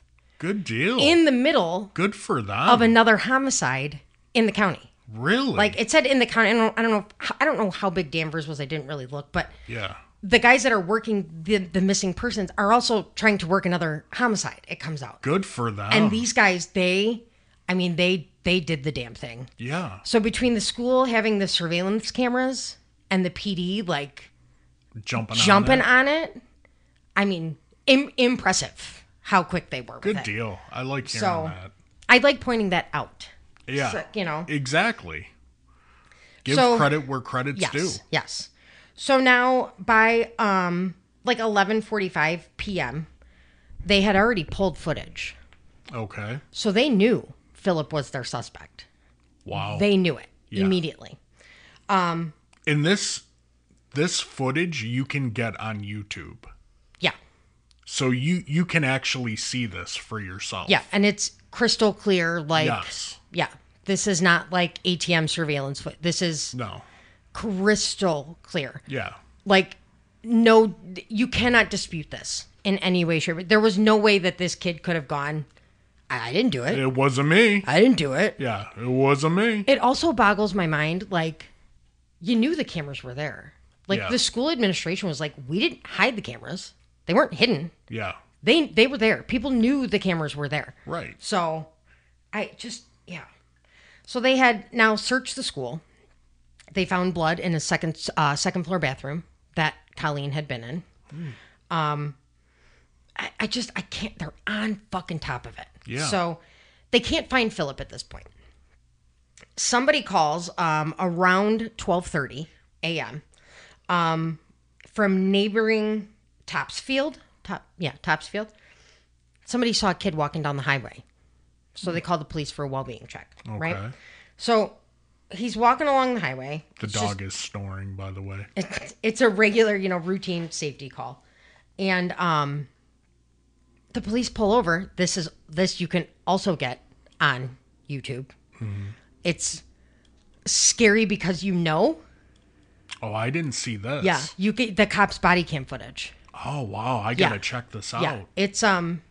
[SPEAKER 2] Good deal.
[SPEAKER 3] in the middle
[SPEAKER 2] Good for them.
[SPEAKER 3] of another homicide in the county.
[SPEAKER 2] Really?
[SPEAKER 3] Like it said in the county. I don't know how big Danvers was. I didn't really look, but
[SPEAKER 2] yeah.
[SPEAKER 3] the guys that are working the missing persons are also trying to work another homicide. It comes out.
[SPEAKER 2] Good for them.
[SPEAKER 3] And these guys, they did the damn thing.
[SPEAKER 2] Yeah.
[SPEAKER 3] So between the school having the surveillance cameras and the PD like
[SPEAKER 2] Jumping
[SPEAKER 3] on it, I mean, impressive how quick they were with
[SPEAKER 2] Good
[SPEAKER 3] it.
[SPEAKER 2] deal. I like hearing
[SPEAKER 3] So
[SPEAKER 2] that.
[SPEAKER 3] I like pointing that out.
[SPEAKER 2] Yeah.
[SPEAKER 3] So, you know.
[SPEAKER 2] Exactly. Give
[SPEAKER 3] So-
[SPEAKER 2] credit where credit's
[SPEAKER 3] Yes.
[SPEAKER 2] due.
[SPEAKER 3] Yes. So now by like 11:45 p.m., they had already pulled footage.
[SPEAKER 2] Okay.
[SPEAKER 3] So they knew Philip was their suspect.
[SPEAKER 2] Wow.
[SPEAKER 3] They knew it
[SPEAKER 2] Yeah.
[SPEAKER 3] immediately.
[SPEAKER 2] And this footage you can get on YouTube.
[SPEAKER 3] Yeah.
[SPEAKER 2] So you can actually see this for yourself.
[SPEAKER 3] Yeah, and it's crystal clear like
[SPEAKER 2] Yes.
[SPEAKER 3] yeah. This is not like ATM surveillance foot. This is
[SPEAKER 2] No.
[SPEAKER 3] crystal clear.
[SPEAKER 2] Yeah.
[SPEAKER 3] Like no, you cannot dispute this in any way, shape. There was no way that this kid could have gone, I didn't do it.
[SPEAKER 2] It wasn't me.
[SPEAKER 3] I didn't do it.
[SPEAKER 2] Yeah, it wasn't me.
[SPEAKER 3] It also boggles my mind, like, you knew the cameras were there. Like,
[SPEAKER 2] Yeah.
[SPEAKER 3] the school administration was like, we didn't hide the cameras. They weren't hidden.
[SPEAKER 2] Yeah.
[SPEAKER 3] They were there. People knew the cameras were there.
[SPEAKER 2] Right.
[SPEAKER 3] So, yeah. So they had now searched the school. They found blood in a second floor bathroom that Colleen had been in. I can't. They're on fucking top of it.
[SPEAKER 2] Yeah.
[SPEAKER 3] So they can't find Philip at this point. Somebody calls around 12:30 a.m. From neighboring Topsfield. Topsfield. Somebody saw a kid walking down the highway. So they called the police for a well-being check.
[SPEAKER 2] Okay.
[SPEAKER 3] Right? So he's walking along the highway.
[SPEAKER 2] The dog is snoring, by the way.
[SPEAKER 3] It's a regular, routine safety call. And the police pull over. This you can also get on YouTube.
[SPEAKER 2] Mm-hmm.
[SPEAKER 3] It's scary because
[SPEAKER 2] Oh, I didn't see this.
[SPEAKER 3] yeah, you get the cops' body cam footage.
[SPEAKER 2] Oh, wow. I gotta
[SPEAKER 3] Yeah.
[SPEAKER 2] check this out.
[SPEAKER 3] Yeah, it's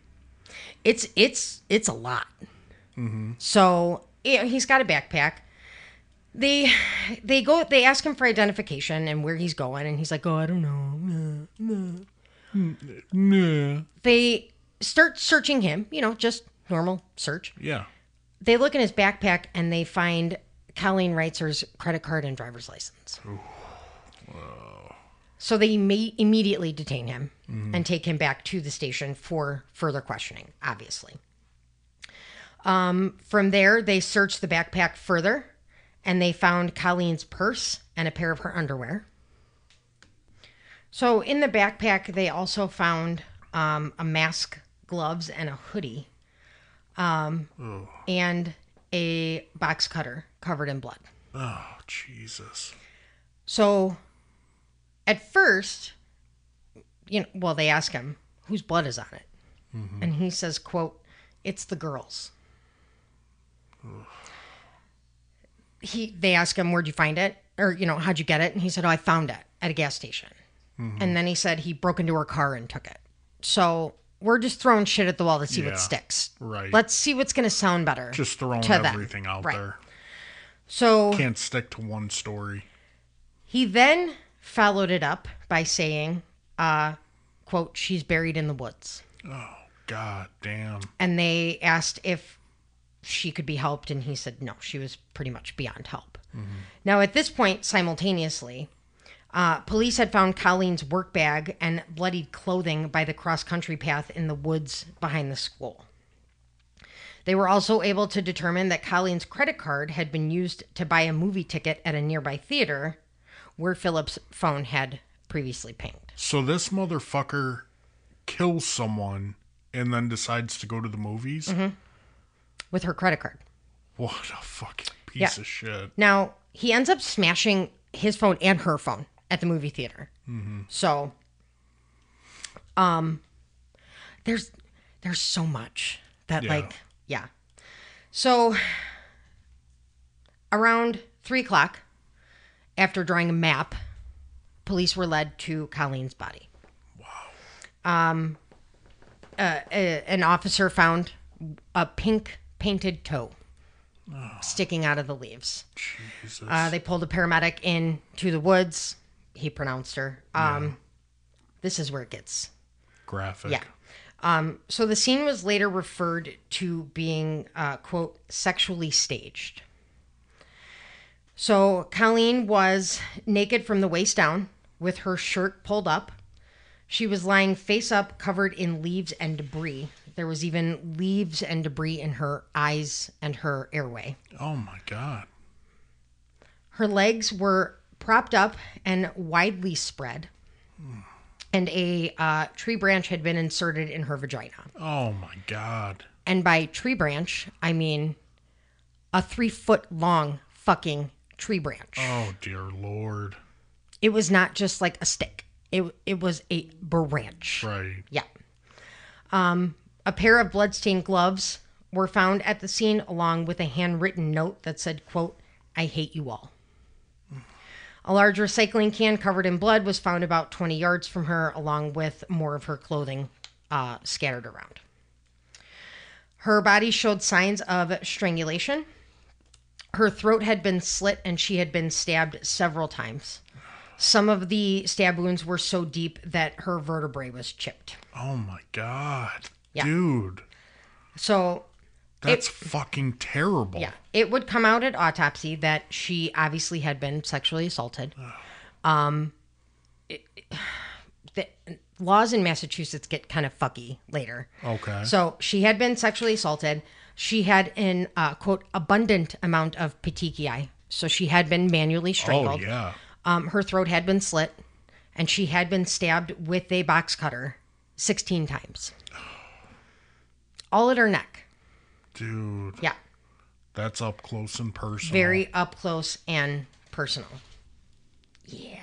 [SPEAKER 3] a lot. So he's got a backpack. They ask him for identification and where he's going, and he's like, "Oh, I don't know."
[SPEAKER 2] Nah.
[SPEAKER 3] They start searching him, just normal search.
[SPEAKER 2] Yeah.
[SPEAKER 3] They look in his backpack and they find Colleen Reitzer's credit card and driver's license. So they immediately detain him and take him back to the station for further questioning, obviously. From there, they searched the backpack further, and they found Colleen's purse and a pair of her underwear. So in the backpack, they also found a mask, gloves, and a hoodie, and a box cutter covered in blood.
[SPEAKER 2] Oh, Jesus.
[SPEAKER 3] So at first, they ask him, whose blood is on it? And he says, quote, "It's the girls." They ask him, "Where'd you find it?" Or, "How'd you get it?" And he said, "Oh, I found it at a gas station." And then he said he broke into her car and took it. So we're just throwing shit at the wall to see
[SPEAKER 2] Yeah,
[SPEAKER 3] what sticks.
[SPEAKER 2] right.
[SPEAKER 3] Let's see what's going to sound better.
[SPEAKER 2] Just throwing
[SPEAKER 3] to them.
[SPEAKER 2] everything out
[SPEAKER 3] Right.
[SPEAKER 2] there.
[SPEAKER 3] So
[SPEAKER 2] Can't stick to one story.
[SPEAKER 3] he then followed it up by saying, quote, "She's buried in the woods."
[SPEAKER 2] Oh, God damn.
[SPEAKER 3] And they asked if she could be helped, and he said no, she was pretty much beyond help. Now, at this point, simultaneously, police had found Colleen's work bag and bloodied clothing by the cross-country path in the woods behind the school. They were also able to determine that Colleen's credit card had been used to buy a movie ticket at a nearby theater where Philip's phone had previously pinged.
[SPEAKER 2] So this motherfucker kills someone and then decides to go to the movies?
[SPEAKER 3] With her credit card.
[SPEAKER 2] What a fucking piece
[SPEAKER 3] Yeah.
[SPEAKER 2] of shit.
[SPEAKER 3] Now, he ends up smashing his phone and her phone at the movie theater. So, there's so much that,
[SPEAKER 2] Yeah.
[SPEAKER 3] So, around 3:00, after drawing a map, police were led to Colleen's body. Wow. An officer found a pink painted toe sticking out of the leaves.
[SPEAKER 2] Jesus.
[SPEAKER 3] They pulled a paramedic into the woods. He pronounced her. This is where it gets
[SPEAKER 2] graphic.
[SPEAKER 3] Yeah. So the scene was later referred to being, quote, sexually staged. So Colleen was naked from the waist down with her shirt pulled up. She was lying face up, covered in leaves and debris. There was even leaves and debris in her eyes and her airway.
[SPEAKER 2] Oh, my God.
[SPEAKER 3] Her legs were propped up and widely spread. And a tree branch had been inserted in her vagina.
[SPEAKER 2] Oh, my God.
[SPEAKER 3] And by tree branch, I mean a 3-foot long fucking tree branch.
[SPEAKER 2] Oh, dear Lord.
[SPEAKER 3] It was not just like a stick. It was a branch.
[SPEAKER 2] Right.
[SPEAKER 3] Yeah. A pair of bloodstained gloves were found at the scene along with a handwritten note that said, quote, "I hate you all." A large recycling can covered in blood was found about 20 yards from her, along with more of her clothing scattered around. Her body showed signs of strangulation. Her throat had been slit and she had been stabbed several times. Some of the stab wounds were so deep that her vertebrae was chipped.
[SPEAKER 2] Oh, my God.
[SPEAKER 3] Yeah.
[SPEAKER 2] Dude.
[SPEAKER 3] So...
[SPEAKER 2] That's fucking terrible.
[SPEAKER 3] Yeah. It would come out at autopsy that she obviously had been sexually assaulted. The laws in Massachusetts get kind of fucky later.
[SPEAKER 2] Okay.
[SPEAKER 3] So she had been sexually assaulted. She had an, quote, abundant amount of petechiae. So she had been manually strangled.
[SPEAKER 2] Oh, yeah.
[SPEAKER 3] Her throat had been slit. And she had been stabbed with a box cutter 16 times. All at her neck.
[SPEAKER 2] Dude.
[SPEAKER 3] Yeah.
[SPEAKER 2] That's up close and personal.
[SPEAKER 3] Very up close and personal. Yeah.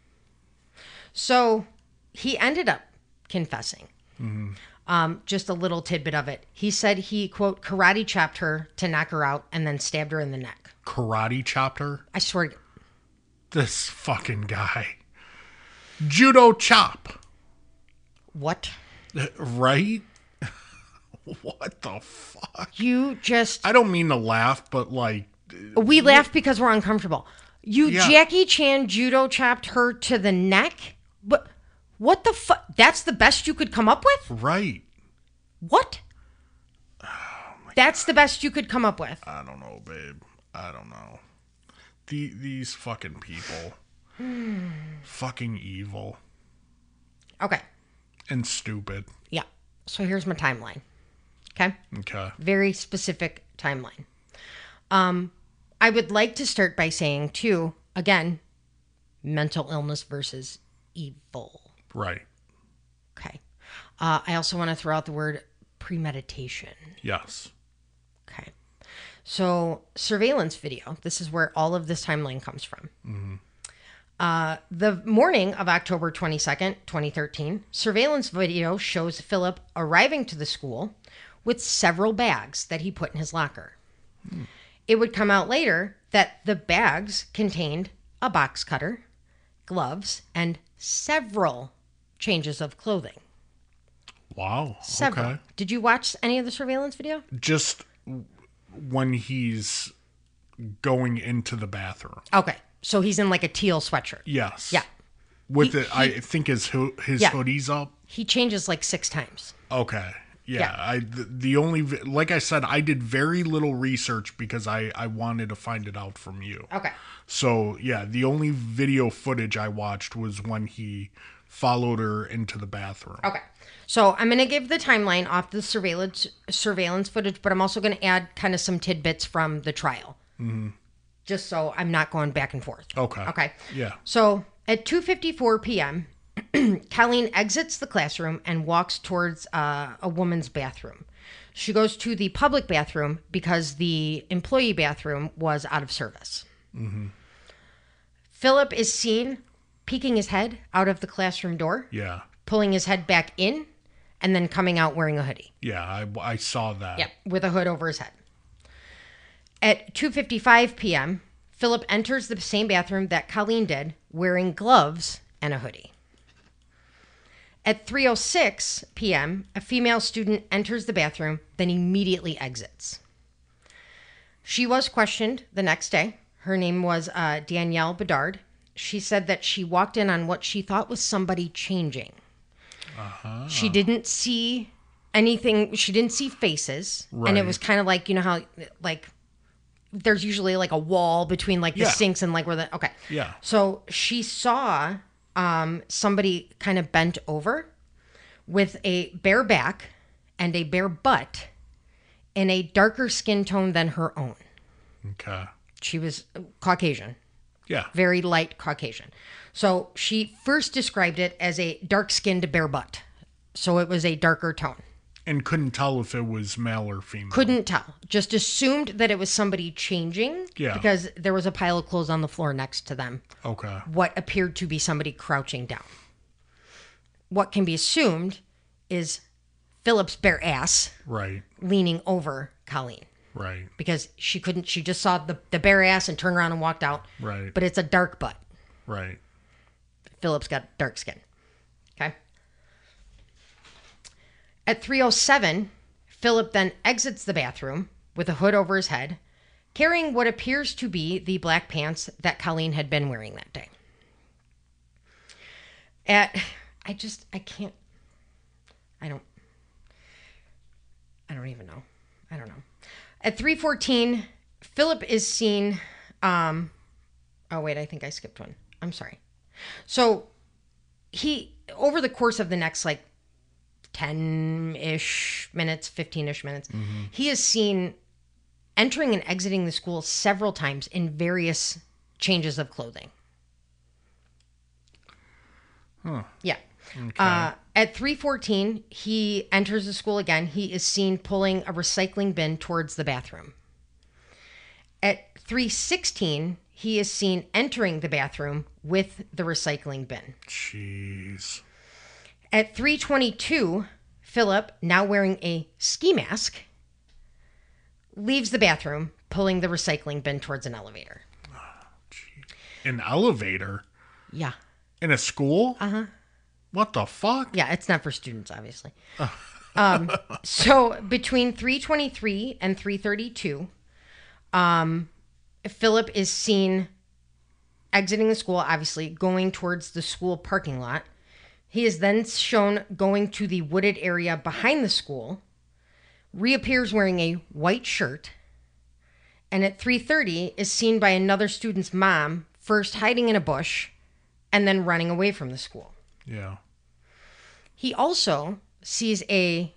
[SPEAKER 3] So he ended up confessing. Mm-hmm. Just a little tidbit of it. He said he, quote, karate chopped her to knock her out and then stabbed her in the neck.
[SPEAKER 2] Karate chopped her?
[SPEAKER 3] I swear to God.
[SPEAKER 2] This fucking guy. Judo chop.
[SPEAKER 3] What?
[SPEAKER 2] Right? What the fuck?
[SPEAKER 3] You just...
[SPEAKER 2] I don't mean to laugh, but like...
[SPEAKER 3] We laugh because we're uncomfortable. You
[SPEAKER 2] Yeah.
[SPEAKER 3] Jackie Chan judo chopped her to the neck? But what the fuck? That's the best you could come up with?
[SPEAKER 2] Right.
[SPEAKER 3] What? That's the best you could come up with.
[SPEAKER 2] I don't know, babe. I don't know. These fucking people. Fucking evil.
[SPEAKER 3] Okay.
[SPEAKER 2] And stupid.
[SPEAKER 3] Yeah. So here's my timeline. Okay?
[SPEAKER 2] Okay.
[SPEAKER 3] Very specific timeline. I would like to start by saying, too, again, mental illness versus evil.
[SPEAKER 2] Right.
[SPEAKER 3] Okay. I also want to throw out the word premeditation.
[SPEAKER 2] Yes.
[SPEAKER 3] Okay. So, surveillance video. This is where all of this timeline comes from. The morning of October 22nd, 2013, surveillance video shows Philip arriving to the school with several bags that he put in his locker. It would come out later that the bags contained a box cutter, gloves, and several changes of clothing.
[SPEAKER 2] Wow.
[SPEAKER 3] Several.
[SPEAKER 2] Okay.
[SPEAKER 3] Did you watch any of the surveillance video?
[SPEAKER 2] Just when he's going into the bathroom.
[SPEAKER 3] Okay. So he's in like a teal sweatshirt.
[SPEAKER 2] Yes.
[SPEAKER 3] Yeah.
[SPEAKER 2] With
[SPEAKER 3] He-
[SPEAKER 2] it, I think his
[SPEAKER 3] Yeah.
[SPEAKER 2] hoodie's up.
[SPEAKER 3] He changes like 6 times.
[SPEAKER 2] Okay. Yeah.
[SPEAKER 3] Yeah.
[SPEAKER 2] The only, like I said, I did very little research because I wanted to find it out from you.
[SPEAKER 3] Okay.
[SPEAKER 2] So, yeah, the only video footage I watched was when he followed her into the bathroom.
[SPEAKER 3] Okay. So I'm going to give the timeline off the surveillance footage, but I'm also going to add kind of some tidbits from the trial. Mm-hmm. Just so I'm not going back and forth.
[SPEAKER 2] Okay.
[SPEAKER 3] Okay.
[SPEAKER 2] Yeah.
[SPEAKER 3] So at 2:54 p.m., Colleen exits the classroom and walks towards a woman's bathroom. She goes to the public bathroom because the employee bathroom was out of service. Mm-hmm. Philip is seen peeking his head out of the classroom door,
[SPEAKER 2] Yeah.
[SPEAKER 3] pulling his head back in, and then coming out wearing a hoodie.
[SPEAKER 2] Yeah, I saw that.
[SPEAKER 3] Yeah, with a hood over his head. At 2:55 p.m., Philip enters the same bathroom that Colleen did, wearing gloves and a hoodie. At 3:06 p.m., a female student enters the bathroom, then immediately exits. She was questioned the next day. Her name was Danielle Bedard. She said that she walked in on what she thought was somebody changing. She didn't see anything. She didn't see faces.
[SPEAKER 2] Right.
[SPEAKER 3] And it was kind of like, you know how, like, there's usually like a wall between like the sinks and like where the, okay.
[SPEAKER 2] Yeah.
[SPEAKER 3] So she saw somebody kind of bent over with a bare back and a bare butt in a darker skin tone than her own.
[SPEAKER 2] Okay.
[SPEAKER 3] She was Caucasian.
[SPEAKER 2] Yeah.
[SPEAKER 3] Very light Caucasian. So she first described it as a dark-skinned bare butt. So it was a darker tone.
[SPEAKER 2] And couldn't tell if it was male or female.
[SPEAKER 3] Couldn't tell. Just assumed that it was somebody changing.
[SPEAKER 2] Yeah.
[SPEAKER 3] Because there was a pile of clothes on the floor next to them.
[SPEAKER 2] Okay.
[SPEAKER 3] What appeared to be somebody crouching down. What can be assumed is Philip's bare ass
[SPEAKER 2] Right.
[SPEAKER 3] leaning over Colleen.
[SPEAKER 2] Right.
[SPEAKER 3] Because she just saw the bare ass and turned around and walked out.
[SPEAKER 2] Right.
[SPEAKER 3] But it's a dark butt.
[SPEAKER 2] Right.
[SPEAKER 3] Philip's got dark skin. Okay. At 3:07, Philip then exits the bathroom with a hood over his head, carrying what appears to be the black pants that Colleen had been wearing that day. I don't even know. I don't know. At 3:14, Philip is seen. Oh, wait, I think I skipped one. I'm sorry. So he, over the course of the next like 10-ish minutes, 15-ish minutes, he is seen entering and exiting the school several times in various changes of clothing.
[SPEAKER 2] Huh.
[SPEAKER 3] Yeah.
[SPEAKER 2] Okay.
[SPEAKER 3] At 3:14, he enters the school again. He is seen pulling a recycling bin towards the bathroom. At 3:16, he is seen entering the bathroom with the recycling bin.
[SPEAKER 2] Jeez.
[SPEAKER 3] At 3:22, Philip, now wearing a ski mask, leaves the bathroom, pulling the recycling bin towards an elevator.
[SPEAKER 2] An elevator?
[SPEAKER 3] Yeah.
[SPEAKER 2] In a school?
[SPEAKER 3] Uh-huh.
[SPEAKER 2] What the fuck?
[SPEAKER 3] Yeah, it's not for students, obviously. So between 3:23 and 3:32, Philip is seen exiting the school, obviously, going towards the school parking lot. He is then shown going to the wooded area behind the school, reappears wearing a white shirt, and at 3:30 is seen by another student's mom, first hiding in a bush and then running away from the school.
[SPEAKER 2] Yeah.
[SPEAKER 3] He also sees a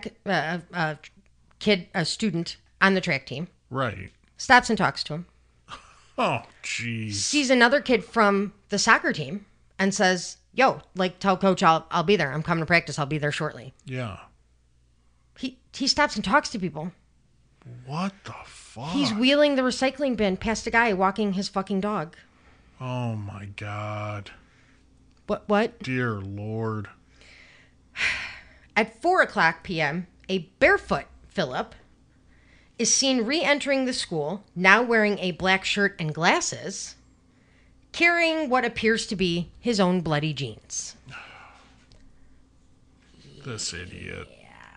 [SPEAKER 3] student on the track team,
[SPEAKER 2] Right.
[SPEAKER 3] stops and talks to him,
[SPEAKER 2] Oh, jeez.
[SPEAKER 3] sees another kid from the soccer team and says, yo, like, tell coach I'll be there. I'm coming to practice. I'll be there shortly.
[SPEAKER 2] Yeah.
[SPEAKER 3] He stops and talks to people.
[SPEAKER 2] What the fuck?
[SPEAKER 3] He's wheeling the recycling bin past a guy walking his fucking dog.
[SPEAKER 2] Oh, my God.
[SPEAKER 3] What?
[SPEAKER 2] Dear Lord.
[SPEAKER 3] At 4:00 p.m., a barefoot Philip is seen re-entering the school, now wearing a black shirt and glasses, carrying what appears to be his own bloody jeans.
[SPEAKER 2] This idiot.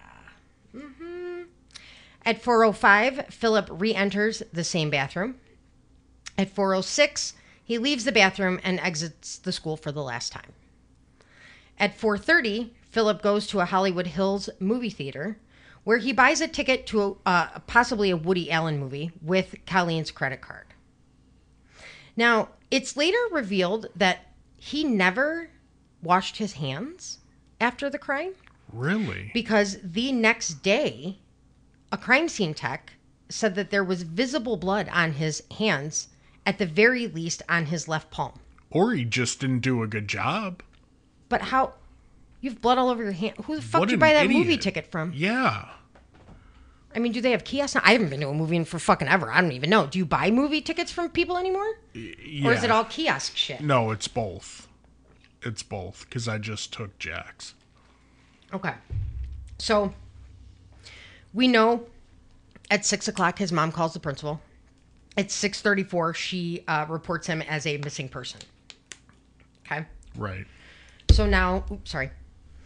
[SPEAKER 3] At 4:05, Philip re-enters the same bathroom. At 4:06, he leaves the bathroom and exits the school for the last time. At 4:30, Philip goes to a Hollywood Hills movie theater where he buys a ticket to possibly a Woody Allen movie with Colleen's credit card. Now, it's later revealed that he never washed his hands after the crime
[SPEAKER 2] Really?
[SPEAKER 3] because the next day, a crime scene tech said that there was visible blood on his hands, at the very least on his left palm.
[SPEAKER 2] Or he just didn't do a good job.
[SPEAKER 3] But how? You have blood all over your hand. Who the fuck
[SPEAKER 2] What
[SPEAKER 3] did you
[SPEAKER 2] an
[SPEAKER 3] buy that
[SPEAKER 2] idiot.
[SPEAKER 3] movie ticket from?
[SPEAKER 2] Yeah.
[SPEAKER 3] I mean, do they have kiosks now? I haven't been to a movie in for fucking ever. I don't even know. Do you buy movie tickets from people anymore?
[SPEAKER 2] Yeah.
[SPEAKER 3] Or is it all kiosk shit?
[SPEAKER 2] No, it's both. It's both, because I just took Jack's.
[SPEAKER 3] Okay. So, we know at 6:00 his mom calls the principal. At 6:34, she reports him as a missing person. Okay.
[SPEAKER 2] Right.
[SPEAKER 3] So now,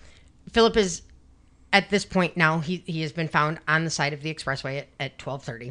[SPEAKER 3] Philip is, at this point now, he has been found on the side of the expressway at 12:30.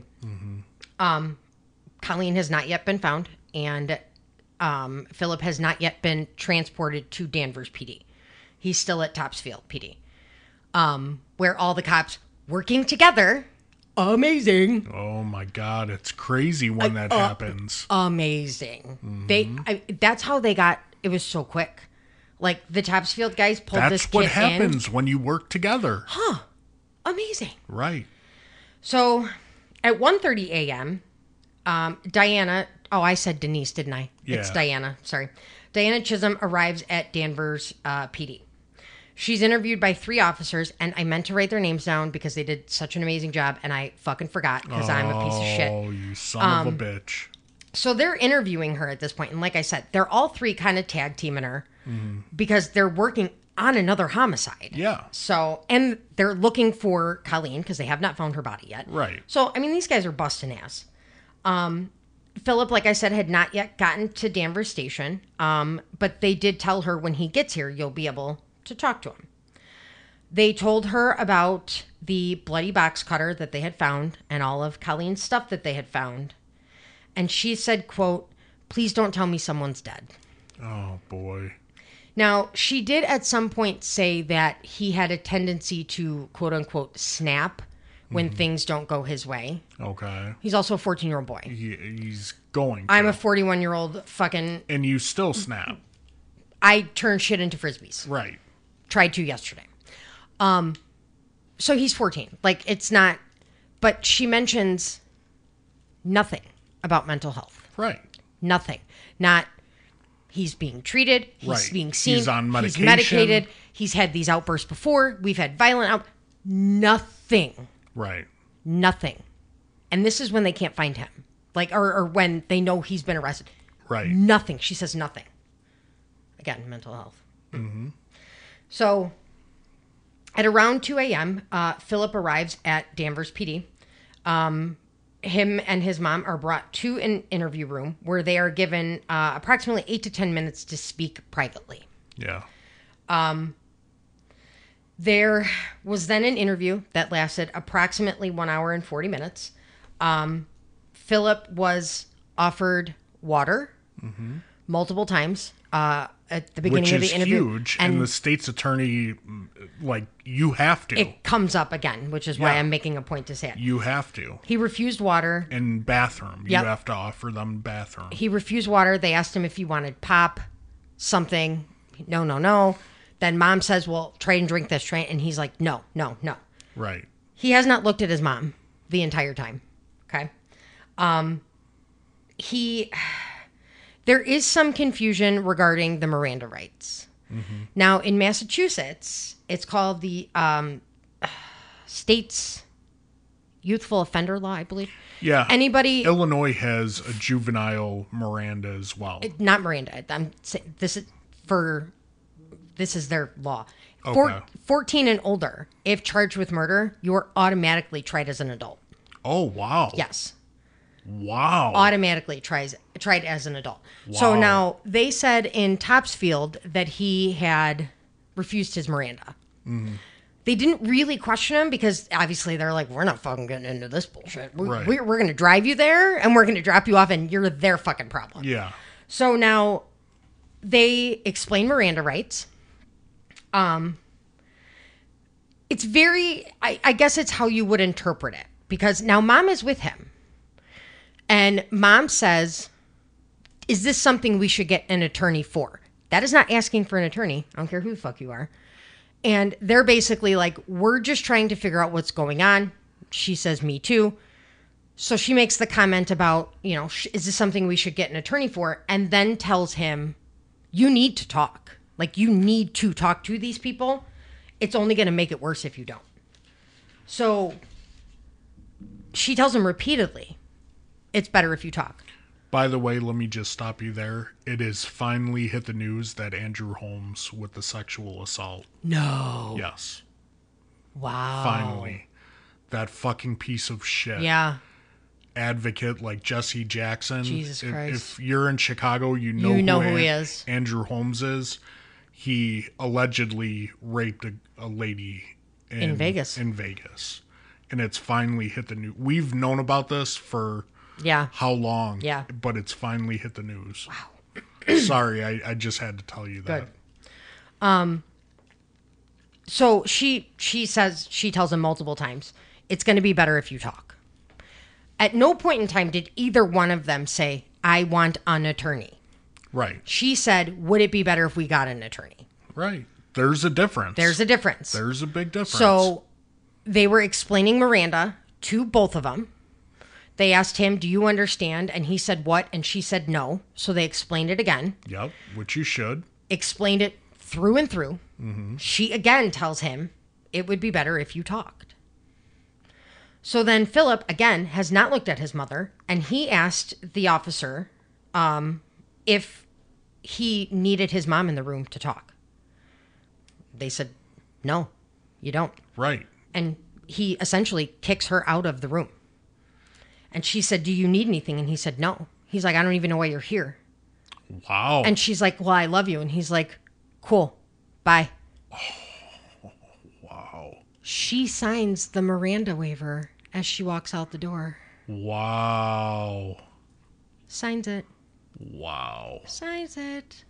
[SPEAKER 3] Colleen has not yet been found, and Philip has not yet been transported to Danvers PD. He's still at Topsfield PD, where all the cops working together. Amazing.
[SPEAKER 2] Oh my God, it's crazy when that happens.
[SPEAKER 3] Amazing. That's how they got. It was so quick. Like the Topsfield guys pulled this kid in.
[SPEAKER 2] That's what happens when you work together.
[SPEAKER 3] Amazing.
[SPEAKER 2] Right.
[SPEAKER 3] So at 1:30 a.m., Diana. Oh, I said Denise, didn't I?
[SPEAKER 2] Yeah.
[SPEAKER 3] It's Diana. Sorry. Diana Chisholm arrives at Danvers PD. She's interviewed by 3 officers, and I meant to write their names down because they did such an amazing job, and I fucking forgot because I'm a piece of shit.
[SPEAKER 2] Oh, you son of a bitch.
[SPEAKER 3] So they're interviewing her at this point, and like I said, they're all 3 kind of tag teaming her because they're working on another homicide.
[SPEAKER 2] Yeah.
[SPEAKER 3] So, and they're looking for Colleen because they have not found her body yet.
[SPEAKER 2] Right.
[SPEAKER 3] So, I mean, these guys are busting ass. Philip, like I said, had not yet gotten to Danvers Station, but they did tell her when he gets here, you'll be able to talk to him. They told her about the bloody box cutter that they had found and all of Colleen's stuff that they had found. And she said, quote, "Please don't tell me someone's dead."
[SPEAKER 2] Oh, boy.
[SPEAKER 3] Now, she did at some point say that he had a tendency to, quote unquote, snap when things don't go his way.
[SPEAKER 2] Okay.
[SPEAKER 3] He's also a 14-year-old boy.
[SPEAKER 2] He's going to.
[SPEAKER 3] I'm a 41-year-old fucking...
[SPEAKER 2] And you still snap.
[SPEAKER 3] I turn shit into Frisbees.
[SPEAKER 2] Right.
[SPEAKER 3] Tried to yesterday. So he's 14. Like, it's not... But she mentions nothing about mental health.
[SPEAKER 2] Right.
[SPEAKER 3] Nothing. Not... He's being treated. He's
[SPEAKER 2] Right.
[SPEAKER 3] being seen.
[SPEAKER 2] He's on medication.
[SPEAKER 3] He's medicated. He's had these outbursts before. We've had violent Nothing.
[SPEAKER 2] Right.
[SPEAKER 3] Nothing. And this is when they can't find him. Like, or when they know he's been arrested.
[SPEAKER 2] Right.
[SPEAKER 3] Nothing. She says nothing. Again, mental health. So, at around 2 a.m., Philip arrives at Danvers PD. Him and his mom are brought to an interview room where they are given approximately 8 to 10 minutes to speak privately.
[SPEAKER 2] Yeah.
[SPEAKER 3] There was then an interview that lasted approximately 1 hour and 40 minutes. Philip was offered water multiple times at the beginning of the interview.
[SPEAKER 2] Which is huge. And the state's attorney, like, you have to.
[SPEAKER 3] It comes up again, which is why I'm making a point to say it.
[SPEAKER 2] You have to.
[SPEAKER 3] He refused water.
[SPEAKER 2] And bathroom.
[SPEAKER 3] Yep.
[SPEAKER 2] You have to offer them bathroom.
[SPEAKER 3] He refused water. They asked him if he wanted pop, something. No. Then mom says, well, try and drink this. And he's like, no.
[SPEAKER 2] Right.
[SPEAKER 3] He has not looked at his mom the entire time. Okay. There is some confusion regarding the Miranda rights. Now, in Massachusetts, it's called the state's youthful offender law, I believe.
[SPEAKER 2] Yeah.
[SPEAKER 3] Anybody...
[SPEAKER 2] Illinois has a juvenile Miranda as well.
[SPEAKER 3] Not Miranda. I'm saying this is their law.
[SPEAKER 2] Okay.
[SPEAKER 3] 14 and older, if charged with murder, you're automatically tried as an adult.
[SPEAKER 2] Oh, wow.
[SPEAKER 3] Yes.
[SPEAKER 2] Wow.
[SPEAKER 3] Automatically tried as an adult. Wow. So now they said in Topsfield that he had refused his Miranda. They didn't really question him because obviously they're like, we're not fucking getting into this bullshit. We're going to drive you there and we're going to drop you off and you're their fucking problem.
[SPEAKER 2] Yeah.
[SPEAKER 3] So now they explain Miranda rights. It's very, I guess it's how you would interpret it because now mom is with him. And mom says, is this something we should get an attorney for? That is not asking for an attorney. I don't care who the fuck you are. And they're basically like, we're just trying to figure out what's going on. She says, me too. So she makes the comment about, is this something we should get an attorney for? And then tells him, you need to talk. Like, you need to talk to these people. It's only going to make it worse if you don't. So she tells him repeatedly, it's better if you talk.
[SPEAKER 2] By the way, let me just stop you there. It has finally hit the news that Andrew Holmes with the sexual assault.
[SPEAKER 3] No.
[SPEAKER 2] Yes.
[SPEAKER 3] Wow.
[SPEAKER 2] Finally. That fucking piece of shit.
[SPEAKER 3] Yeah.
[SPEAKER 2] Advocate like Jesse Jackson.
[SPEAKER 3] Jesus Christ.
[SPEAKER 2] If you're in Chicago, you know who he is. Andrew Holmes is. he allegedly raped a lady
[SPEAKER 3] In Vegas.
[SPEAKER 2] In Vegas. And it's finally hit the news. We've known about this for
[SPEAKER 3] Yeah.
[SPEAKER 2] how long?
[SPEAKER 3] Yeah.
[SPEAKER 2] But it's finally hit the news. Wow. Sorry, I just had to tell you that.
[SPEAKER 3] Good. So she tells him multiple times, it's going to be better if you talk. At no point in time did either one of them say, I want an attorney.
[SPEAKER 2] Right.
[SPEAKER 3] She said, would it be better if we got an attorney?
[SPEAKER 2] Right. There's a difference.
[SPEAKER 3] There's a difference.
[SPEAKER 2] There's a big difference.
[SPEAKER 3] So they were explaining Miranda to both of them. They asked him, do you understand? And he said, what? And she said, no. So they explained it again.
[SPEAKER 2] Yep, which you should.
[SPEAKER 3] Explained it through and through. Mm-hmm. She again tells him, it would be better if you talked. So then Philip, again, has not looked at his mother. And he asked the officer if he needed his mom in the room to talk. They said, no, you don't.
[SPEAKER 2] Right.
[SPEAKER 3] And he essentially kicks her out of the room. And she said, do you need anything? And he said, no. He's like, I don't even know why you're here.
[SPEAKER 2] Wow.
[SPEAKER 3] And she's like, well, I love you. And he's like, cool. Bye.
[SPEAKER 2] Oh, wow.
[SPEAKER 3] She signs the Miranda waiver as she walks out the door.
[SPEAKER 2] Wow.
[SPEAKER 3] Signs it.
[SPEAKER 2] Wow.
[SPEAKER 3] Signs it.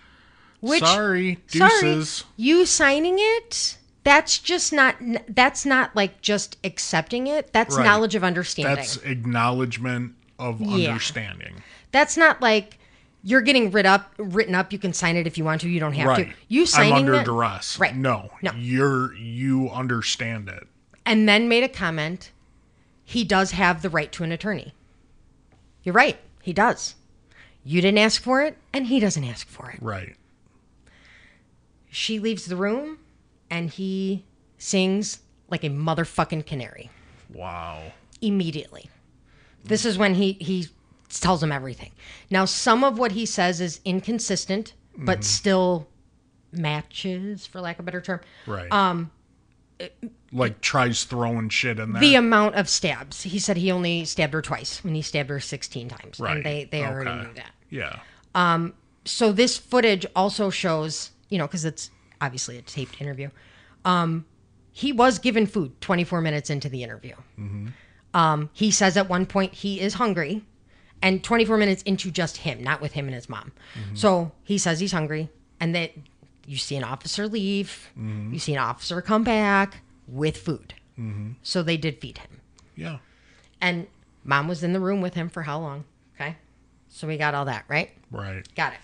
[SPEAKER 2] Sorry, deuces.
[SPEAKER 3] You signing it? That's not like just accepting it. That's
[SPEAKER 2] Right.
[SPEAKER 3] knowledge of understanding.
[SPEAKER 2] That's acknowledgement of understanding.
[SPEAKER 3] That's not like you're getting written up. You can sign it if you want to. You don't have
[SPEAKER 2] Right.
[SPEAKER 3] to. You signing
[SPEAKER 2] I'm under
[SPEAKER 3] it,
[SPEAKER 2] duress.
[SPEAKER 3] Right.
[SPEAKER 2] No. You understand it.
[SPEAKER 3] and then made a comment. He does have the right to an attorney. You're right. He does. You didn't ask for it, and he doesn't ask for it.
[SPEAKER 2] Right.
[SPEAKER 3] She leaves the room, and he sings like a motherfucking canary.
[SPEAKER 2] Wow.
[SPEAKER 3] Immediately. This is when he tells him everything. Now, some of what he says is inconsistent, but still matches, for lack of a better term.
[SPEAKER 2] Right. Like tries throwing shit in there.
[SPEAKER 3] The amount of stabs. He said he only stabbed her twice when he stabbed her 16 times.
[SPEAKER 2] Right.
[SPEAKER 3] And they already
[SPEAKER 2] Okay.
[SPEAKER 3] knew that.
[SPEAKER 2] Yeah.
[SPEAKER 3] So this footage also shows, because it's obviously a taped interview. He was given food 24 minutes into the interview. Mm-hmm. He says at one point he is hungry, and 24 minutes into just him, not with him and his mom. Mm-hmm. So he says he's hungry, and that you see an officer leave, you see an officer come back with food. Mm-hmm. So they did feed him.
[SPEAKER 2] Yeah.
[SPEAKER 3] And mom was in the room with him for how long? Okay. So we got all that, right?
[SPEAKER 2] Right.
[SPEAKER 3] Got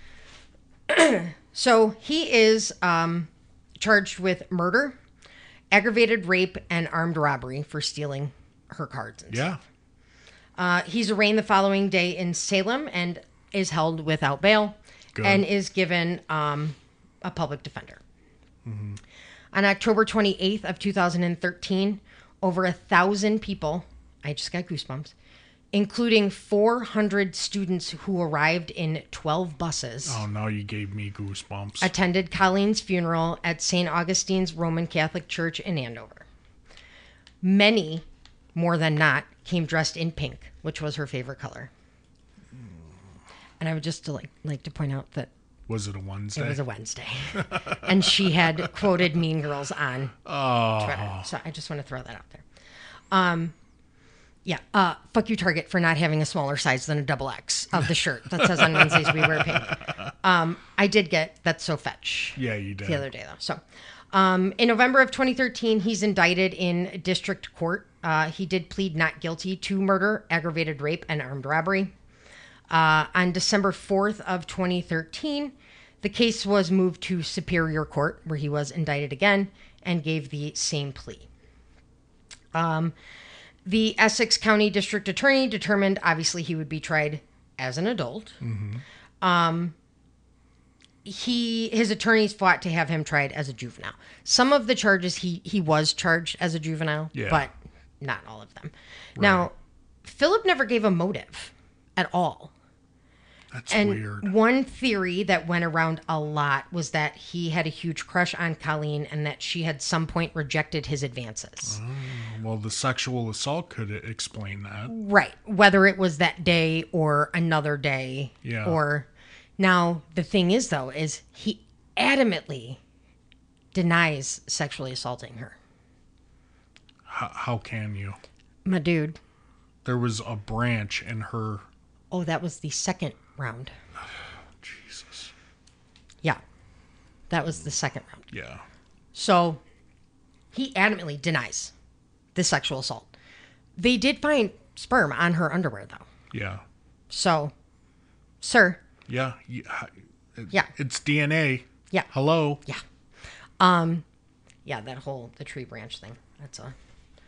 [SPEAKER 3] it. So he is charged with murder, aggravated rape, and armed robbery for stealing her cards. And
[SPEAKER 2] Yeah.
[SPEAKER 3] stuff. He's arraigned the following day in Salem and is held without bail.
[SPEAKER 2] Good.
[SPEAKER 3] And is given a public defender. Mm-hmm. On October 28th of 2013, over 1,000 people, I just got goosebumps, including 400 students who arrived in 12 buses,
[SPEAKER 2] Oh, now you gave me goosebumps.
[SPEAKER 3] attended Colleen's funeral at St. Augustine's Roman Catholic Church in Andover. Many, more than not, came dressed in pink, which was her favorite color. And I would just like to point out that
[SPEAKER 2] Was it a Wednesday?
[SPEAKER 3] it was a Wednesday. And she had quoted Mean Girls on Twitter. So I just want to throw that out there. Fuck you, Target, for not having a smaller size than a XX of the shirt that says on Wednesdays we wear pink. I did get That's So Fetch.
[SPEAKER 2] Yeah, you did.
[SPEAKER 3] The other day, though. So in November of 2013, he's indicted in district court. He did plead not guilty to murder, aggravated rape, and armed robbery. On December 4th of 2013, the case was moved to Superior Court, where he was indicted again and gave the same plea. The Essex County District Attorney determined, obviously, he would be tried as an adult. Mm-hmm. His attorneys fought to have him tried as a juvenile. Some of the charges he was charged as a juvenile, but not all of them. Right. Now, Philip never gave a motive at all.
[SPEAKER 2] That's
[SPEAKER 3] and
[SPEAKER 2] weird.
[SPEAKER 3] One theory that went around a lot was that he had a huge crush on Colleen and that she had some point rejected his advances.
[SPEAKER 2] Well, the sexual assault could explain that.
[SPEAKER 3] Right. Whether it was that day or another day.
[SPEAKER 2] Yeah.
[SPEAKER 3] Or now the thing is, though, is adamantly denies sexually assaulting her.
[SPEAKER 2] How can you?
[SPEAKER 3] My dude.
[SPEAKER 2] There was a branch in her.
[SPEAKER 3] Oh, that was the second round.
[SPEAKER 2] Jesus.
[SPEAKER 3] Yeah. That was the second round.
[SPEAKER 2] Yeah.
[SPEAKER 3] So he adamantly denies the sexual assault. They did find sperm on her underwear, though.
[SPEAKER 2] Yeah.
[SPEAKER 3] So, sir.
[SPEAKER 2] Yeah.
[SPEAKER 3] Yeah.
[SPEAKER 2] It's DNA.
[SPEAKER 3] Yeah.
[SPEAKER 2] Hello.
[SPEAKER 3] Yeah. Yeah, the tree branch thing. That's a...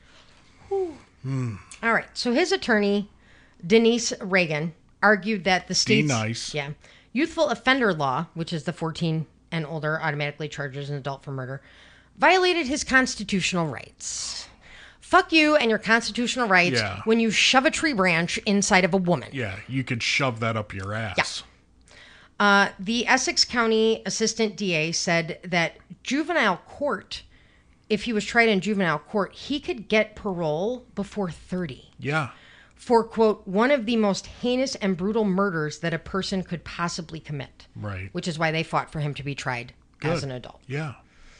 [SPEAKER 3] All right. So his attorney, Denise Reagan, argued that the state's...
[SPEAKER 2] nice.
[SPEAKER 3] Yeah. Youthful offender law, which is the 14 and older automatically charges an adult for murder, violated his constitutional rights. Fuck you and your constitutional rights when you shove a tree branch inside of a woman.
[SPEAKER 2] Yeah, you could shove that up your ass.
[SPEAKER 3] Yeah. The Essex County Assistant DA said that juvenile court, if he was tried in juvenile court, he could get parole before 30.
[SPEAKER 2] Yeah.
[SPEAKER 3] For, quote, one of the most heinous and brutal murders that a person could possibly commit.
[SPEAKER 2] Right.
[SPEAKER 3] Which is why they fought for him to be tried as an adult.
[SPEAKER 2] Yeah.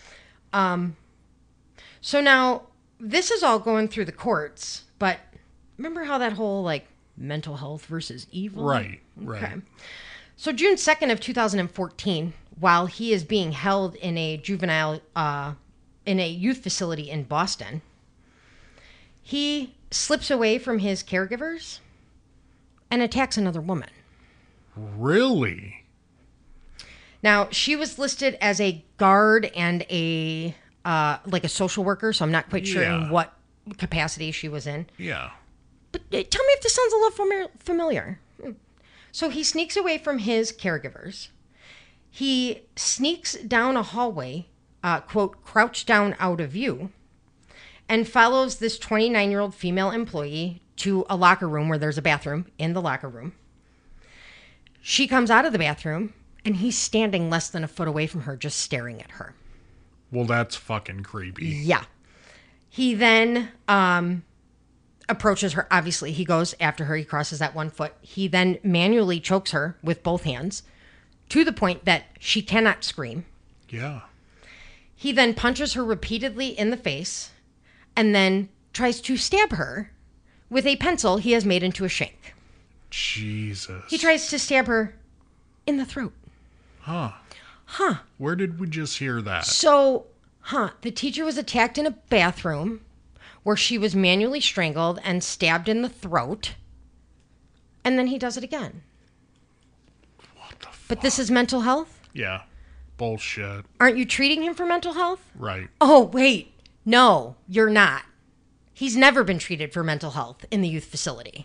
[SPEAKER 3] So now, this is all going through the courts, but remember how that whole, like, mental health versus evil?
[SPEAKER 2] Right.
[SPEAKER 3] Okay. So June 2nd of 2014, while he is being held in a in a youth facility in Boston, he slips away from his caregivers and attacks another woman.
[SPEAKER 2] Really?
[SPEAKER 3] Now, she was listed as a guard and a social worker, so I'm not quite sure in what capacity she was in.
[SPEAKER 2] Yeah.
[SPEAKER 3] But tell me if this sounds a little familiar. So he sneaks away from his caregivers. He sneaks down a hallway, quote, crouched down out of view, and follows this 29-year-old female employee to a locker room where there's a bathroom in the locker room. She comes out of the bathroom, and he's standing less than a foot away from her, just staring at her.
[SPEAKER 2] Well, that's fucking creepy.
[SPEAKER 3] Yeah. He then approaches her. Obviously, he goes after her. He crosses that 1 foot. He then manually chokes her with both hands to the point that she cannot scream.
[SPEAKER 2] Yeah.
[SPEAKER 3] He then punches her repeatedly in the face and then tries to stab her with a pencil he has made into a shank.
[SPEAKER 2] Jesus.
[SPEAKER 3] He tries to stab her in the throat.
[SPEAKER 2] Huh. Where did we just hear that?
[SPEAKER 3] So, the teacher was attacked in a bathroom where she was manually strangled and stabbed in the throat. And then he does it again.
[SPEAKER 2] What the fuck?
[SPEAKER 3] But this is mental health?
[SPEAKER 2] Yeah. Bullshit.
[SPEAKER 3] Aren't you treating him for mental health?
[SPEAKER 2] Right.
[SPEAKER 3] Oh, wait. No, you're not. He's never been treated for mental health in the youth facility.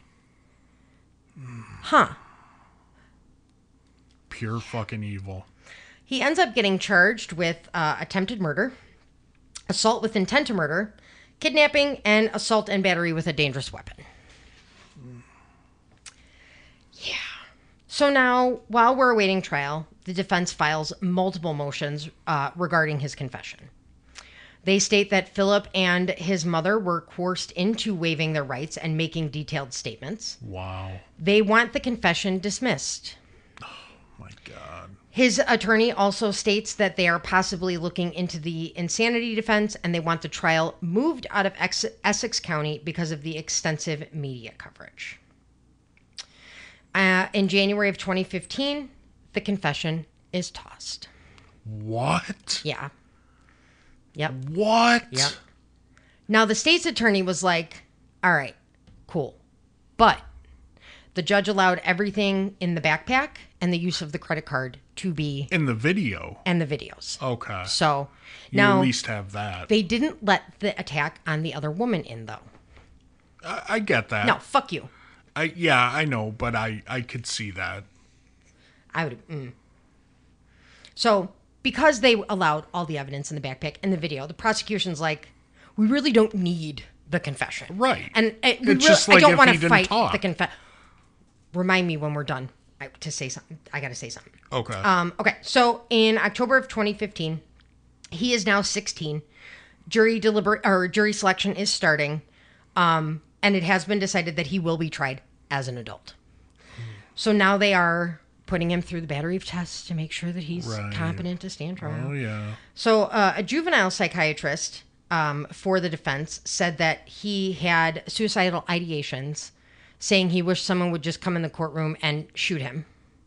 [SPEAKER 2] Pure fucking evil.
[SPEAKER 3] He ends up getting charged with attempted murder, assault with intent to murder, kidnapping, and assault and battery with a dangerous weapon. Yeah. So now, while we're awaiting trial, the defense files multiple motions regarding his confession. They state that Philip and his mother were coerced into waiving their rights and making detailed statements.
[SPEAKER 2] Wow.
[SPEAKER 3] They want the confession dismissed.
[SPEAKER 2] My God.
[SPEAKER 3] His attorney also states that they are possibly looking into the insanity defense and they want the trial moved out of Essex County because of the extensive media coverage. In January of 2015, the confession is tossed.
[SPEAKER 2] What?
[SPEAKER 3] Yeah. Yep.
[SPEAKER 2] What?
[SPEAKER 3] Yep. Now, the state's attorney was like, all right, cool. But the judge allowed everything in the backpack and the use of the credit card to be...
[SPEAKER 2] In the video?
[SPEAKER 3] And the videos.
[SPEAKER 2] Okay.
[SPEAKER 3] So,
[SPEAKER 2] you
[SPEAKER 3] now...
[SPEAKER 2] at least have that.
[SPEAKER 3] They didn't let the attack on the other woman in, though.
[SPEAKER 2] I get that.
[SPEAKER 3] No, fuck you.
[SPEAKER 2] Yeah, I know, but I could see that.
[SPEAKER 3] I would... So... Because they allowed all the evidence in the backpack and the video, the prosecution's like, we really don't need the confession.
[SPEAKER 2] Right.
[SPEAKER 3] And
[SPEAKER 2] just like
[SPEAKER 3] I don't
[SPEAKER 2] if
[SPEAKER 3] want
[SPEAKER 2] he
[SPEAKER 3] to
[SPEAKER 2] didn't
[SPEAKER 3] fight
[SPEAKER 2] talk.
[SPEAKER 3] the confession. Remind me when we're done to say something. I got to say something.
[SPEAKER 2] Okay.
[SPEAKER 3] Okay. So in October of 2015, he is now 16. Jury selection is starting. And it has been decided that he will be tried as an adult. So now they are putting him through the battery of tests to make sure that he's
[SPEAKER 2] Right.
[SPEAKER 3] competent to stand trial.
[SPEAKER 2] Oh, yeah.
[SPEAKER 3] So a juvenile psychiatrist for the defense said that he had suicidal ideations, saying he wished someone would just come in the courtroom and shoot him.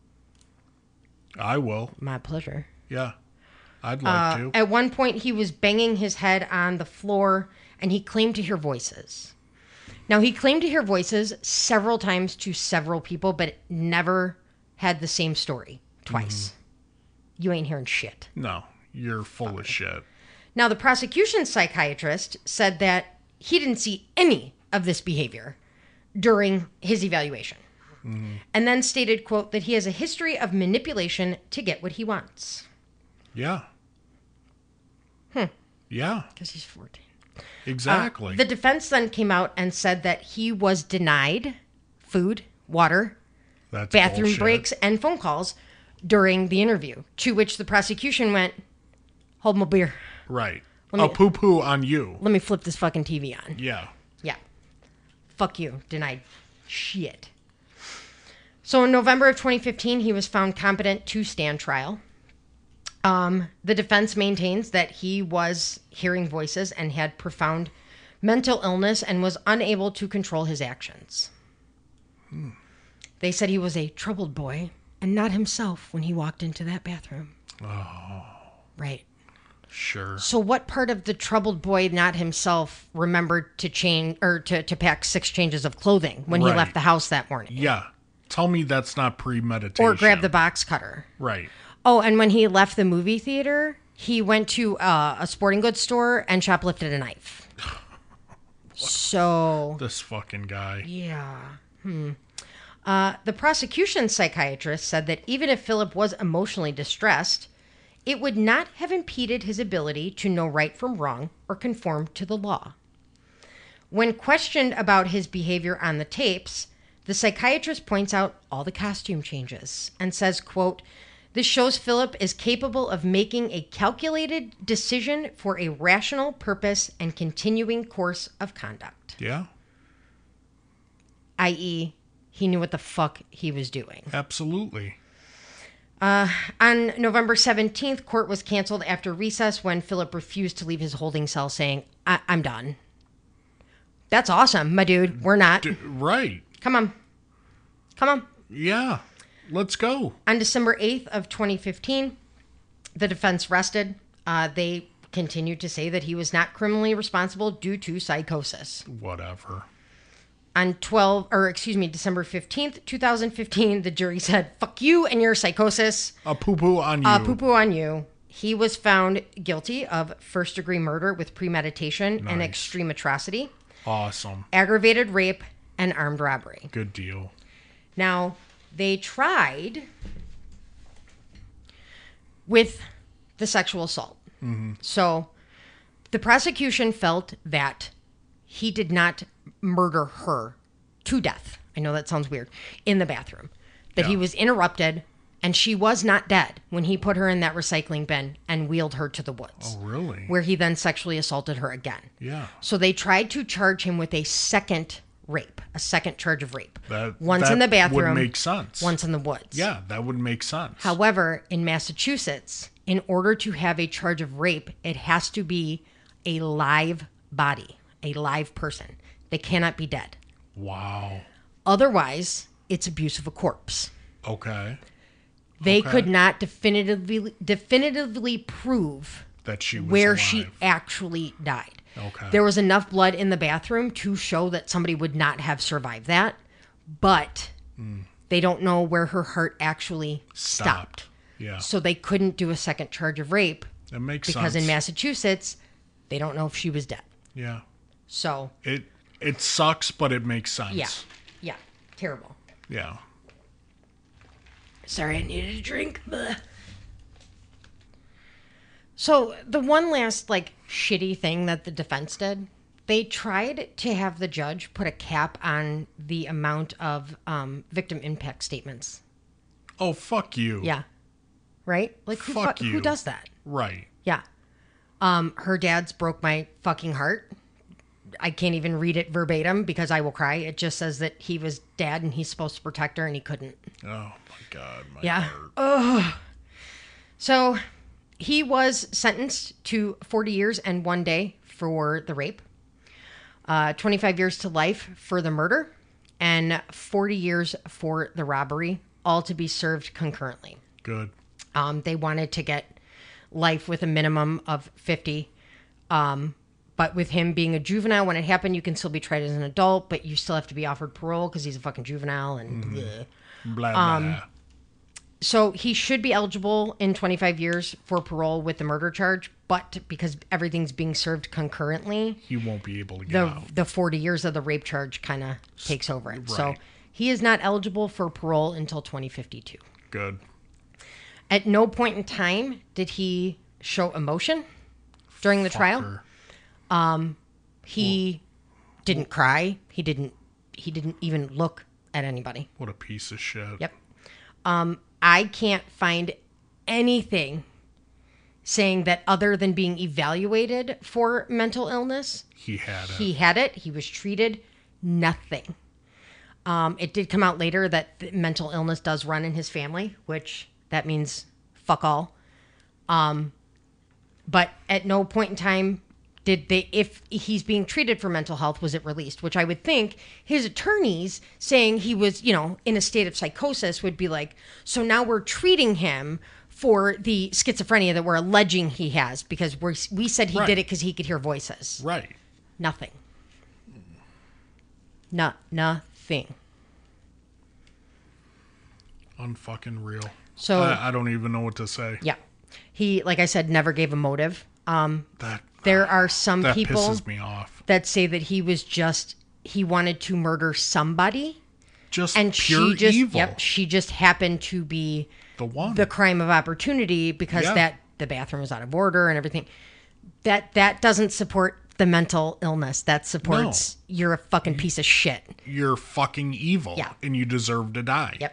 [SPEAKER 2] I will.
[SPEAKER 3] My pleasure.
[SPEAKER 2] Yeah. I'd like to.
[SPEAKER 3] At one point, he was banging his head on the floor, and he claimed to hear voices. Now, he claimed to hear voices several times to several people, but it never had the same story twice. You ain't hearing shit.
[SPEAKER 2] No, you're full of shit.
[SPEAKER 3] Now, the prosecution psychiatrist said that he didn't see any of this behavior during his evaluation. And then stated, quote, that he has a history of manipulation to get what he wants.
[SPEAKER 2] Yeah. Yeah,
[SPEAKER 3] Because he's 14.
[SPEAKER 2] exactly.
[SPEAKER 3] The defense then came out and said that he was denied food, water,
[SPEAKER 2] That's
[SPEAKER 3] bathroom
[SPEAKER 2] bullshit.
[SPEAKER 3] breaks, and phone calls during the interview, to which the prosecution went, hold my beer.
[SPEAKER 2] Right.
[SPEAKER 3] Let me-
[SPEAKER 2] A poo-poo on you.
[SPEAKER 3] Let me flip this fucking TV on.
[SPEAKER 2] Yeah.
[SPEAKER 3] Yeah. Fuck you. Denied shit. So in November of 2015, he was found competent to stand trial. The defense maintains that he was hearing voices and had profound mental illness and was unable to control his actions. They said he was a troubled boy and not himself when he walked into that bathroom. Oh. Right.
[SPEAKER 2] Sure.
[SPEAKER 3] So what part of the troubled boy, not himself, remembered to change or to pack 6 changes of clothing when he
[SPEAKER 2] Right.
[SPEAKER 3] left the house that morning?
[SPEAKER 2] Yeah. Tell me that's not premeditation.
[SPEAKER 3] Or grab the box cutter.
[SPEAKER 2] Right.
[SPEAKER 3] Oh, and when he left the movie theater, he went to a sporting goods store and shoplifted a knife. So,
[SPEAKER 2] This fucking guy.
[SPEAKER 3] yeah. The prosecution psychiatrist said that even if Philip was emotionally distressed, it would not have impeded his ability to know right from wrong or conform to the law. When questioned about his behavior on the tapes, the psychiatrist points out all the costume changes and says, quote, this shows Philip is capable of making a calculated decision for a rational purpose and continuing course of conduct,
[SPEAKER 2] Yeah.
[SPEAKER 3] i.e., he knew what the fuck he was doing.
[SPEAKER 2] Absolutely.
[SPEAKER 3] On November 17th, court was canceled after recess when Philip refused to leave his holding cell, saying, I'm done. That's awesome, my dude. We're not.
[SPEAKER 2] Right.
[SPEAKER 3] Come on. Come on.
[SPEAKER 2] Yeah. Let's go.
[SPEAKER 3] On December 8th of 2015, the defense rested. They continued to say that he was not criminally responsible due to psychosis.
[SPEAKER 2] Whatever.
[SPEAKER 3] On December 15th, 2015, the jury said, fuck you and your psychosis.
[SPEAKER 2] A poo-poo on you.
[SPEAKER 3] Poo-poo on you. He was found guilty of first-degree murder with premeditation and
[SPEAKER 2] Nice.
[SPEAKER 3] extreme atrocity,
[SPEAKER 2] Awesome.
[SPEAKER 3] aggravated rape, and armed robbery.
[SPEAKER 2] Good deal.
[SPEAKER 3] Now, they tried with the sexual assault. So the prosecution felt that he did not murder her to death. I know that sounds weird. In the bathroom. That he
[SPEAKER 2] Yeah.
[SPEAKER 3] was interrupted and she was not dead when he put her in that recycling bin and wheeled her to the woods.
[SPEAKER 2] Oh, really?
[SPEAKER 3] Where he then sexually assaulted her again.
[SPEAKER 2] Yeah.
[SPEAKER 3] So they tried to charge him with a second rape, a second charge of rape. Once
[SPEAKER 2] that
[SPEAKER 3] in the bathroom,
[SPEAKER 2] would make sense.
[SPEAKER 3] once in the woods.
[SPEAKER 2] Yeah, that would make sense.
[SPEAKER 3] However, in Massachusetts, in order to have a charge of rape, it has to be a live body, a live person. They cannot be dead.
[SPEAKER 2] Wow.
[SPEAKER 3] Otherwise, it's abuse of a corpse.
[SPEAKER 2] Okay.
[SPEAKER 3] They
[SPEAKER 2] Okay.
[SPEAKER 3] could not definitively prove
[SPEAKER 2] That she was
[SPEAKER 3] where
[SPEAKER 2] alive.
[SPEAKER 3] she actually died.
[SPEAKER 2] Okay.
[SPEAKER 3] There was enough blood in the bathroom to show that somebody would not have survived that, but they don't know where her heart actually stopped.
[SPEAKER 2] Yeah.
[SPEAKER 3] So they couldn't do a second charge of rape
[SPEAKER 2] That makes
[SPEAKER 3] because
[SPEAKER 2] sense.
[SPEAKER 3] in Massachusetts, they don't know if she was dead.
[SPEAKER 2] Yeah.
[SPEAKER 3] So,
[SPEAKER 2] It sucks, but it makes sense.
[SPEAKER 3] yeah, terrible.
[SPEAKER 2] Yeah.
[SPEAKER 3] Sorry, I needed a drink. Bleh. So the one last shitty thing that the defense did, they tried to have the judge put a cap on the amount of victim impact statements.
[SPEAKER 2] Oh, fuck you.
[SPEAKER 3] Yeah. Right?
[SPEAKER 2] Fuck
[SPEAKER 3] who
[SPEAKER 2] you.
[SPEAKER 3] does that?
[SPEAKER 2] Right.
[SPEAKER 3] Yeah. Her dad's broke my fucking heart. I can't even read it verbatim because I will cry. It just says that he was dad and he's supposed to protect her and he couldn't.
[SPEAKER 2] Oh my God. My
[SPEAKER 3] Yeah.
[SPEAKER 2] heart.
[SPEAKER 3] So he was sentenced to 40 years and 1 day for the rape, 25 years to life for the murder, and 40 years for the robbery, all to be served concurrently.
[SPEAKER 2] Good.
[SPEAKER 3] They wanted to get life with a minimum of 50. But with him being a juvenile, when it happened, you can still be tried as an adult, but you still have to be offered parole because he's a fucking juvenile. And bleh.
[SPEAKER 2] Blah, blah.
[SPEAKER 3] So he should be eligible in 25 years for parole with the murder charge, but because everything's being served concurrently,
[SPEAKER 2] He won't be able to get out.
[SPEAKER 3] the 40 years of the rape charge kind of takes over it. So
[SPEAKER 2] Right.
[SPEAKER 3] he is not eligible for parole until 2052.
[SPEAKER 2] Good.
[SPEAKER 3] At no point in time did he show emotion during the trial.
[SPEAKER 2] Fucker.
[SPEAKER 3] He didn't cry. He didn't even look at anybody.
[SPEAKER 2] What a piece of shit.
[SPEAKER 3] Yep. I can't find anything saying that other than being evaluated for mental illness,
[SPEAKER 2] He had it.
[SPEAKER 3] he had it. He was treated. Nothing. It did come out later that the mental illness does run in his family, which that means fuck all. But at no point in time did they, if he's being treated for mental health, was it released? Which I would think his attorneys saying he was, in a state of psychosis would be like, so now we're treating him for the schizophrenia that we're alleging he has because we said he
[SPEAKER 2] Right.
[SPEAKER 3] did it because he could hear voices.
[SPEAKER 2] Right.
[SPEAKER 3] Nothing. Nothing.
[SPEAKER 2] Unfucking real.
[SPEAKER 3] So
[SPEAKER 2] I don't even know what to say.
[SPEAKER 3] yeah, he, like I said, never gave a motive.
[SPEAKER 2] That
[SPEAKER 3] There are some
[SPEAKER 2] that
[SPEAKER 3] people
[SPEAKER 2] pisses me off.
[SPEAKER 3] that say that he wanted to murder somebody,
[SPEAKER 2] Just
[SPEAKER 3] and
[SPEAKER 2] pure
[SPEAKER 3] she just
[SPEAKER 2] evil.
[SPEAKER 3] she just happened to be
[SPEAKER 2] The one.
[SPEAKER 3] the crime of opportunity because
[SPEAKER 2] Yeah.
[SPEAKER 3] that the bathroom was out of order and everything. That doesn't support the mental illness. That supports you're a fucking piece of shit.
[SPEAKER 2] You're fucking evil.
[SPEAKER 3] Yeah.
[SPEAKER 2] And you deserve to die.
[SPEAKER 3] Yep.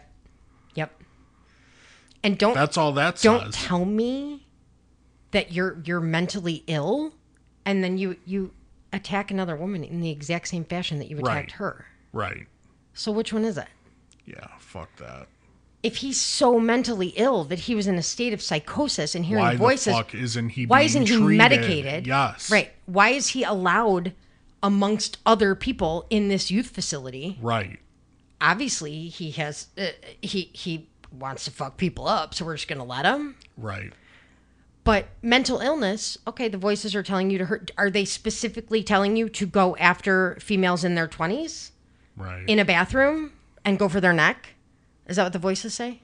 [SPEAKER 3] And don't
[SPEAKER 2] That's all that
[SPEAKER 3] don't
[SPEAKER 2] says.
[SPEAKER 3] tell me that you're mentally ill and then you attack another woman in the exact same fashion that you attacked
[SPEAKER 2] Right.
[SPEAKER 3] her.
[SPEAKER 2] Right.
[SPEAKER 3] So which one is it?
[SPEAKER 2] Yeah, fuck that.
[SPEAKER 3] If he's so mentally ill that he was in a state of psychosis and hearing
[SPEAKER 2] Why
[SPEAKER 3] voices,
[SPEAKER 2] the fuck isn't he
[SPEAKER 3] why
[SPEAKER 2] being
[SPEAKER 3] isn't he
[SPEAKER 2] treated?
[SPEAKER 3] medicated?
[SPEAKER 2] Yes.
[SPEAKER 3] Right. Why is he allowed amongst other people in this youth facility?
[SPEAKER 2] Right.
[SPEAKER 3] Obviously, he has he wants to fuck people up, so we're just going to let him.
[SPEAKER 2] Right.
[SPEAKER 3] But mental illness, okay, the voices are telling you to hurt. Are they specifically telling you to go after females in their 20s
[SPEAKER 2] Right.
[SPEAKER 3] in a bathroom and go for their neck? Is that what the voices say?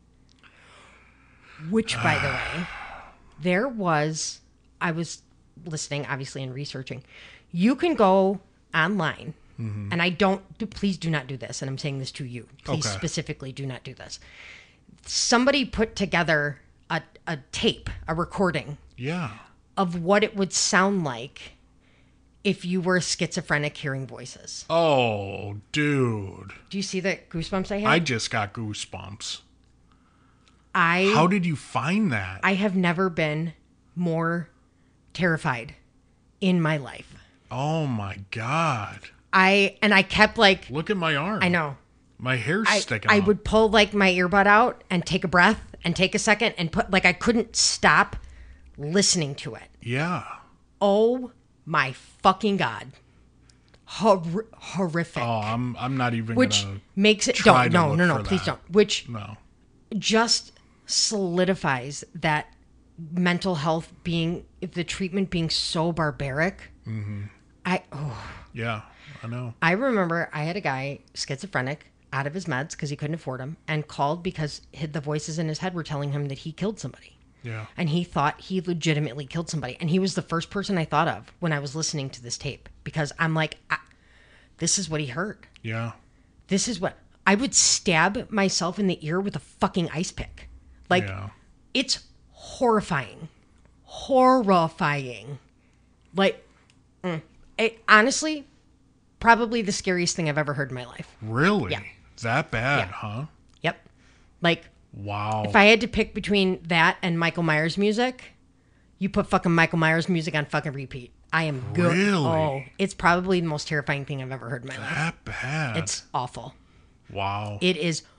[SPEAKER 3] Which, by the way, I was listening, obviously, and researching. You can go online, and please do not do this, and I'm saying this to you. Please
[SPEAKER 2] Okay.
[SPEAKER 3] specifically do not do this. Somebody put together a tape, a recording
[SPEAKER 2] Yeah.
[SPEAKER 3] of what it would sound like if you were schizophrenic hearing voices.
[SPEAKER 2] Oh, dude.
[SPEAKER 3] Do you see the goosebumps I have?
[SPEAKER 2] I just got goosebumps.
[SPEAKER 3] I
[SPEAKER 2] How did you find that?
[SPEAKER 3] I have never been more terrified in my life.
[SPEAKER 2] Oh my God.
[SPEAKER 3] I kept like,
[SPEAKER 2] Look at my arm.
[SPEAKER 3] I know.
[SPEAKER 2] My hair's sticking
[SPEAKER 3] I
[SPEAKER 2] out.
[SPEAKER 3] would pull like my earbud out and take a breath and take a second and put like I couldn't stop listening to it.
[SPEAKER 2] Yeah.
[SPEAKER 3] Oh my fucking God. Horrific.
[SPEAKER 2] Oh, I'm not even
[SPEAKER 3] Which
[SPEAKER 2] gonna
[SPEAKER 3] makes it
[SPEAKER 2] try to
[SPEAKER 3] no,
[SPEAKER 2] look for
[SPEAKER 3] please
[SPEAKER 2] that.
[SPEAKER 3] don't. Which
[SPEAKER 2] No.
[SPEAKER 3] just solidifies that mental health being the treatment being so barbaric.
[SPEAKER 2] Mm-hmm. Yeah, I know.
[SPEAKER 3] I remember I had a guy schizophrenic out of his meds because he couldn't afford them and called because the voices in his head were telling him that he killed somebody.
[SPEAKER 2] Yeah.
[SPEAKER 3] And he thought he legitimately killed somebody. And he was the first person I thought of when I was listening to this tape because I'm like, this is what he heard.
[SPEAKER 2] Yeah.
[SPEAKER 3] This is what I would stab myself in the ear with a fucking ice pick. Like,
[SPEAKER 2] Yeah.
[SPEAKER 3] it's horrifying. Horrifying. Like, it, honestly, probably the scariest thing I've ever heard in my life.
[SPEAKER 2] Really?
[SPEAKER 3] Yeah.
[SPEAKER 2] That bad,
[SPEAKER 3] Yeah.
[SPEAKER 2] huh?
[SPEAKER 3] Yep. Like,
[SPEAKER 2] Wow.
[SPEAKER 3] if I had to pick between that and Michael Myers music, you put fucking Michael Myers music on fucking repeat. I am good.
[SPEAKER 2] Really?
[SPEAKER 3] Oh, it's probably the most terrifying thing I've ever heard in my life.
[SPEAKER 2] That bad.
[SPEAKER 3] It's awful.
[SPEAKER 2] wow.
[SPEAKER 3] It is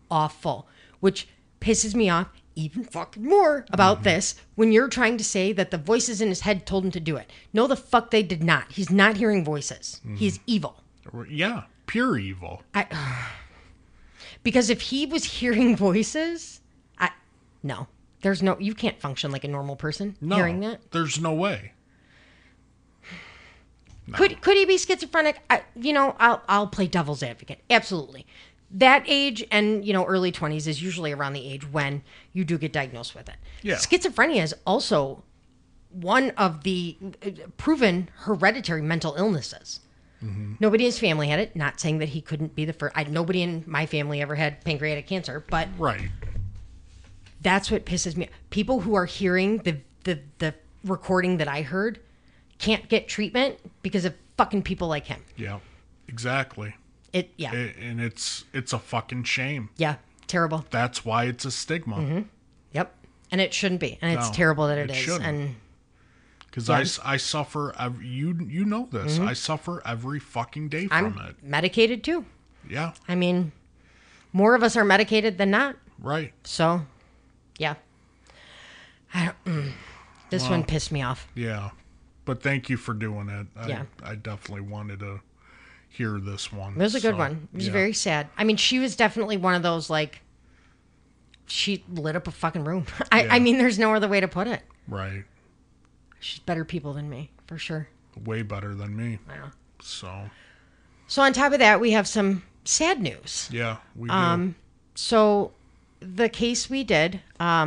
[SPEAKER 3] awful, which pisses me off even fucking more about this when you're trying to say that the voices in his head told him to do it. No, the fuck they did not. He's not hearing voices. He's evil.
[SPEAKER 2] Yeah, pure evil.
[SPEAKER 3] Because if he was hearing voices, no. There's no, you can't function like a normal person hearing that.
[SPEAKER 2] There's no way.
[SPEAKER 3] No. Could he be schizophrenic? I'll play devil's advocate. Absolutely. That age and, early 20s is usually around the age when you do get diagnosed with it.
[SPEAKER 2] Yeah.
[SPEAKER 3] Schizophrenia is also one of the proven hereditary mental illnesses. Mm-hmm. Nobody in his family had it. Not saying that he couldn't be the first. Nobody in my family ever had pancreatic cancer, but
[SPEAKER 2] right.
[SPEAKER 3] That's what pisses me off. People who are hearing the recording that I heard can't get treatment because of fucking people like him.
[SPEAKER 2] Yeah, exactly. And it's a fucking shame.
[SPEAKER 3] Yeah, terrible.
[SPEAKER 2] That's why it's a stigma.
[SPEAKER 3] Mm-hmm. Yep, and it shouldn't be, and it's terrible that it is.
[SPEAKER 2] Shouldn't.
[SPEAKER 3] And
[SPEAKER 2] because I suffer. You know this. I suffer every fucking day from it.
[SPEAKER 3] Medicated too.
[SPEAKER 2] Yeah.
[SPEAKER 3] I mean, more of us are medicated than not.
[SPEAKER 2] Right.
[SPEAKER 3] So, yeah. This one pissed me off.
[SPEAKER 2] Yeah, but thank you for doing it.
[SPEAKER 3] Yeah.
[SPEAKER 2] I definitely wanted to hear this one.
[SPEAKER 3] It was a good one. It was very sad. I mean, she was definitely one of those, like, she lit up a fucking room. I mean, there's no other way to put it.
[SPEAKER 2] Right.
[SPEAKER 3] She's better people than me, for sure.
[SPEAKER 2] Way better than me.
[SPEAKER 3] Yeah.
[SPEAKER 2] So
[SPEAKER 3] on top of that, we have some sad news.
[SPEAKER 2] Yeah, we do.
[SPEAKER 3] So the case we did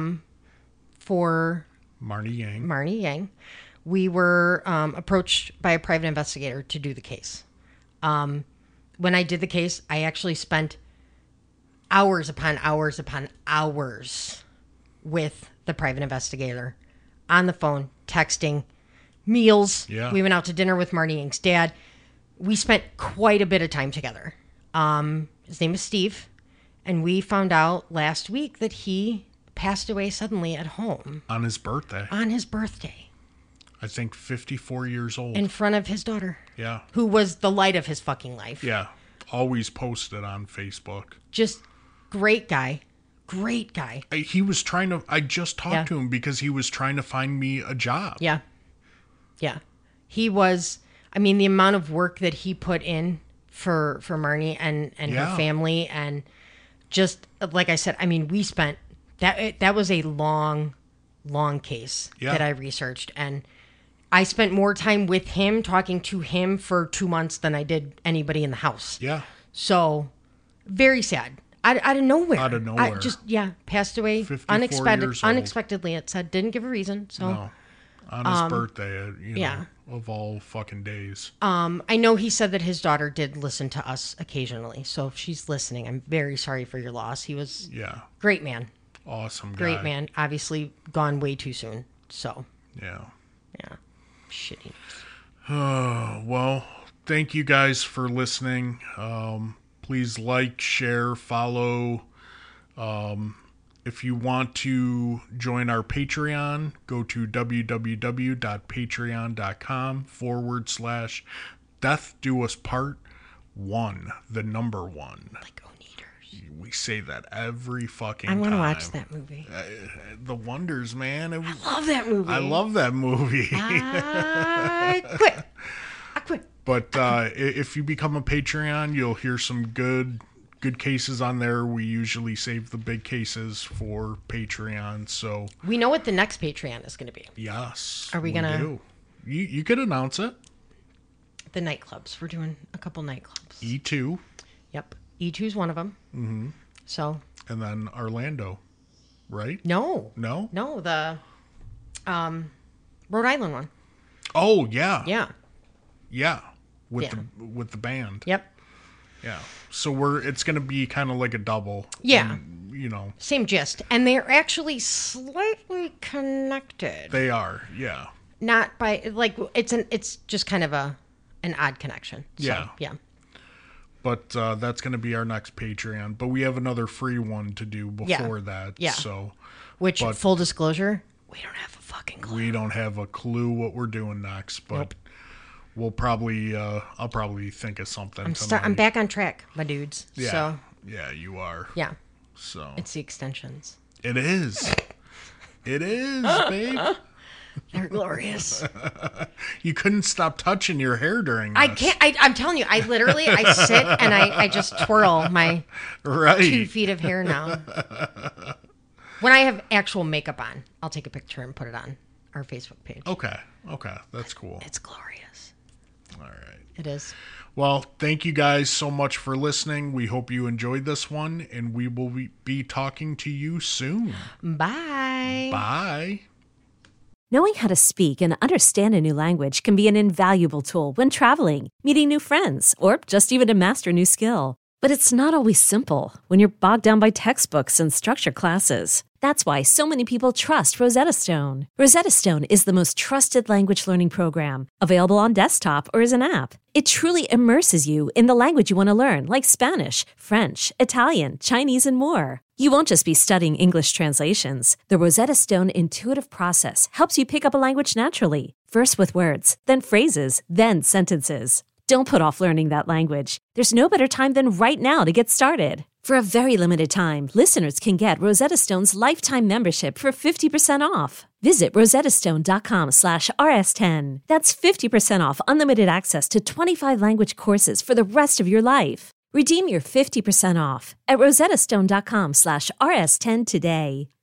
[SPEAKER 3] for
[SPEAKER 2] Marnie
[SPEAKER 3] Yang, we were approached by a private investigator to do the case. When I did the case, I actually spent hours upon hours upon hours with the private investigator on the phone, texting, meals.
[SPEAKER 2] Yeah.
[SPEAKER 3] We went out to dinner with Marnie Yang's dad. We spent quite a bit of time together. His name is Steve, and we found out last week that he passed away suddenly at home.
[SPEAKER 2] On his birthday.
[SPEAKER 3] On his birthday.
[SPEAKER 2] I think 54 years old.
[SPEAKER 3] In front of his daughter.
[SPEAKER 2] Yeah.
[SPEAKER 3] Who was the light of his fucking life.
[SPEAKER 2] Yeah. Always posted on Facebook.
[SPEAKER 3] Just great guy. Great guy.
[SPEAKER 2] He was trying to, I just talked to him because he was trying to find me a job.
[SPEAKER 3] Yeah. Yeah. He was, I mean, the amount of work that he put in for Marnie and her family, and just, like I said, I mean, we spent, that was a long case that I researched, and I spent more time with him, talking to him for 2 months than I did anybody in the house.
[SPEAKER 2] Yeah.
[SPEAKER 3] So, very sad. Out of nowhere.
[SPEAKER 2] Out of nowhere.
[SPEAKER 3] Passed away unexpectedly. It said, didn't give a reason. So,
[SPEAKER 2] no. On his birthday, of all fucking days.
[SPEAKER 3] I know he said that his daughter did listen to us occasionally. So if she's listening, I'm very sorry for your loss. He was great man.
[SPEAKER 2] Awesome guy.
[SPEAKER 3] Great man. Obviously gone way too soon. So.
[SPEAKER 2] Yeah.
[SPEAKER 3] Yeah. Shitty.
[SPEAKER 2] Well, thank you guys for listening. Please like, share, follow. If you want to join our Patreon, go to www.patreon.com/Death Do Us Part 1, the number 1.
[SPEAKER 3] Like Oneaters.
[SPEAKER 2] We say that every fucking time.
[SPEAKER 3] I want to watch that movie.
[SPEAKER 2] The Wonders, man.
[SPEAKER 3] I love that movie.
[SPEAKER 2] I love that movie.
[SPEAKER 3] I quit.
[SPEAKER 2] But if you become a Patreon, you'll hear some good cases on there. We usually save the big cases for Patreon, so
[SPEAKER 3] we know what the next Patreon is going to be.
[SPEAKER 2] Yes.
[SPEAKER 3] Are we gonna?
[SPEAKER 2] You could announce it.
[SPEAKER 3] The nightclubs. We're doing a couple nightclubs.
[SPEAKER 2] E2.
[SPEAKER 3] Yep. E2's one of them. Mm-hmm. So.
[SPEAKER 2] And then Orlando, right?
[SPEAKER 3] No. The Rhode Island one.
[SPEAKER 2] Oh yeah.
[SPEAKER 3] Yeah.
[SPEAKER 2] With the band.
[SPEAKER 3] Yep.
[SPEAKER 2] Yeah. So it's going to be kind of like a double.
[SPEAKER 3] Yeah.
[SPEAKER 2] And,
[SPEAKER 3] same gist. And they're actually slightly connected.
[SPEAKER 2] They are. Yeah.
[SPEAKER 3] Not by it's just kind of an odd connection. So,
[SPEAKER 2] yeah.
[SPEAKER 3] Yeah.
[SPEAKER 2] But that's going to be our next Patreon. But we have another free one to do before that.
[SPEAKER 3] Yeah.
[SPEAKER 2] So.
[SPEAKER 3] Full disclosure, we don't have a fucking clue.
[SPEAKER 2] We don't have a clue what we're doing next, but. Nope. We'll probably, I'll probably think of something.
[SPEAKER 3] I'm back on track, my dudes.
[SPEAKER 2] Yeah.
[SPEAKER 3] So.
[SPEAKER 2] Yeah, you are.
[SPEAKER 3] Yeah.
[SPEAKER 2] So
[SPEAKER 3] It's the extensions.
[SPEAKER 2] it is. It is, babe.
[SPEAKER 3] They're glorious.
[SPEAKER 2] You couldn't stop touching your hair during this.
[SPEAKER 3] I can't. I'm telling you, I sit and I just twirl my 2 feet of hair now. When I have actual makeup on, I'll take a picture and put it on our Facebook page.
[SPEAKER 2] Okay. That's cool.
[SPEAKER 3] It's glorious.
[SPEAKER 2] All right.
[SPEAKER 3] It is.
[SPEAKER 2] Well, thank you guys so much for listening. We hope you enjoyed this one, and we will be talking to you soon.
[SPEAKER 3] Bye.
[SPEAKER 2] Bye.
[SPEAKER 1] Knowing how to speak and understand a new language can be an invaluable tool when traveling, meeting new friends, or just even to master a new skill. But it's not always simple when you're bogged down by textbooks and structure classes. That's why so many people trust Rosetta Stone. Rosetta Stone is the most trusted language learning program, available on desktop or as an app. It truly immerses you in the language you want to learn, like Spanish, French, Italian, Chinese, and more. You won't just be studying English translations. The Rosetta Stone intuitive process helps you pick up a language naturally, first with words, then phrases, then sentences. Don't put off learning that language. There's no better time than right now to get started. For a very limited time, listeners can get Rosetta Stone's lifetime membership for 50% off. Visit rosettastone.com/rs10. That's 50% off unlimited access to 25 language courses for the rest of your life. Redeem your 50% off at rosettastone.com/rs10 today.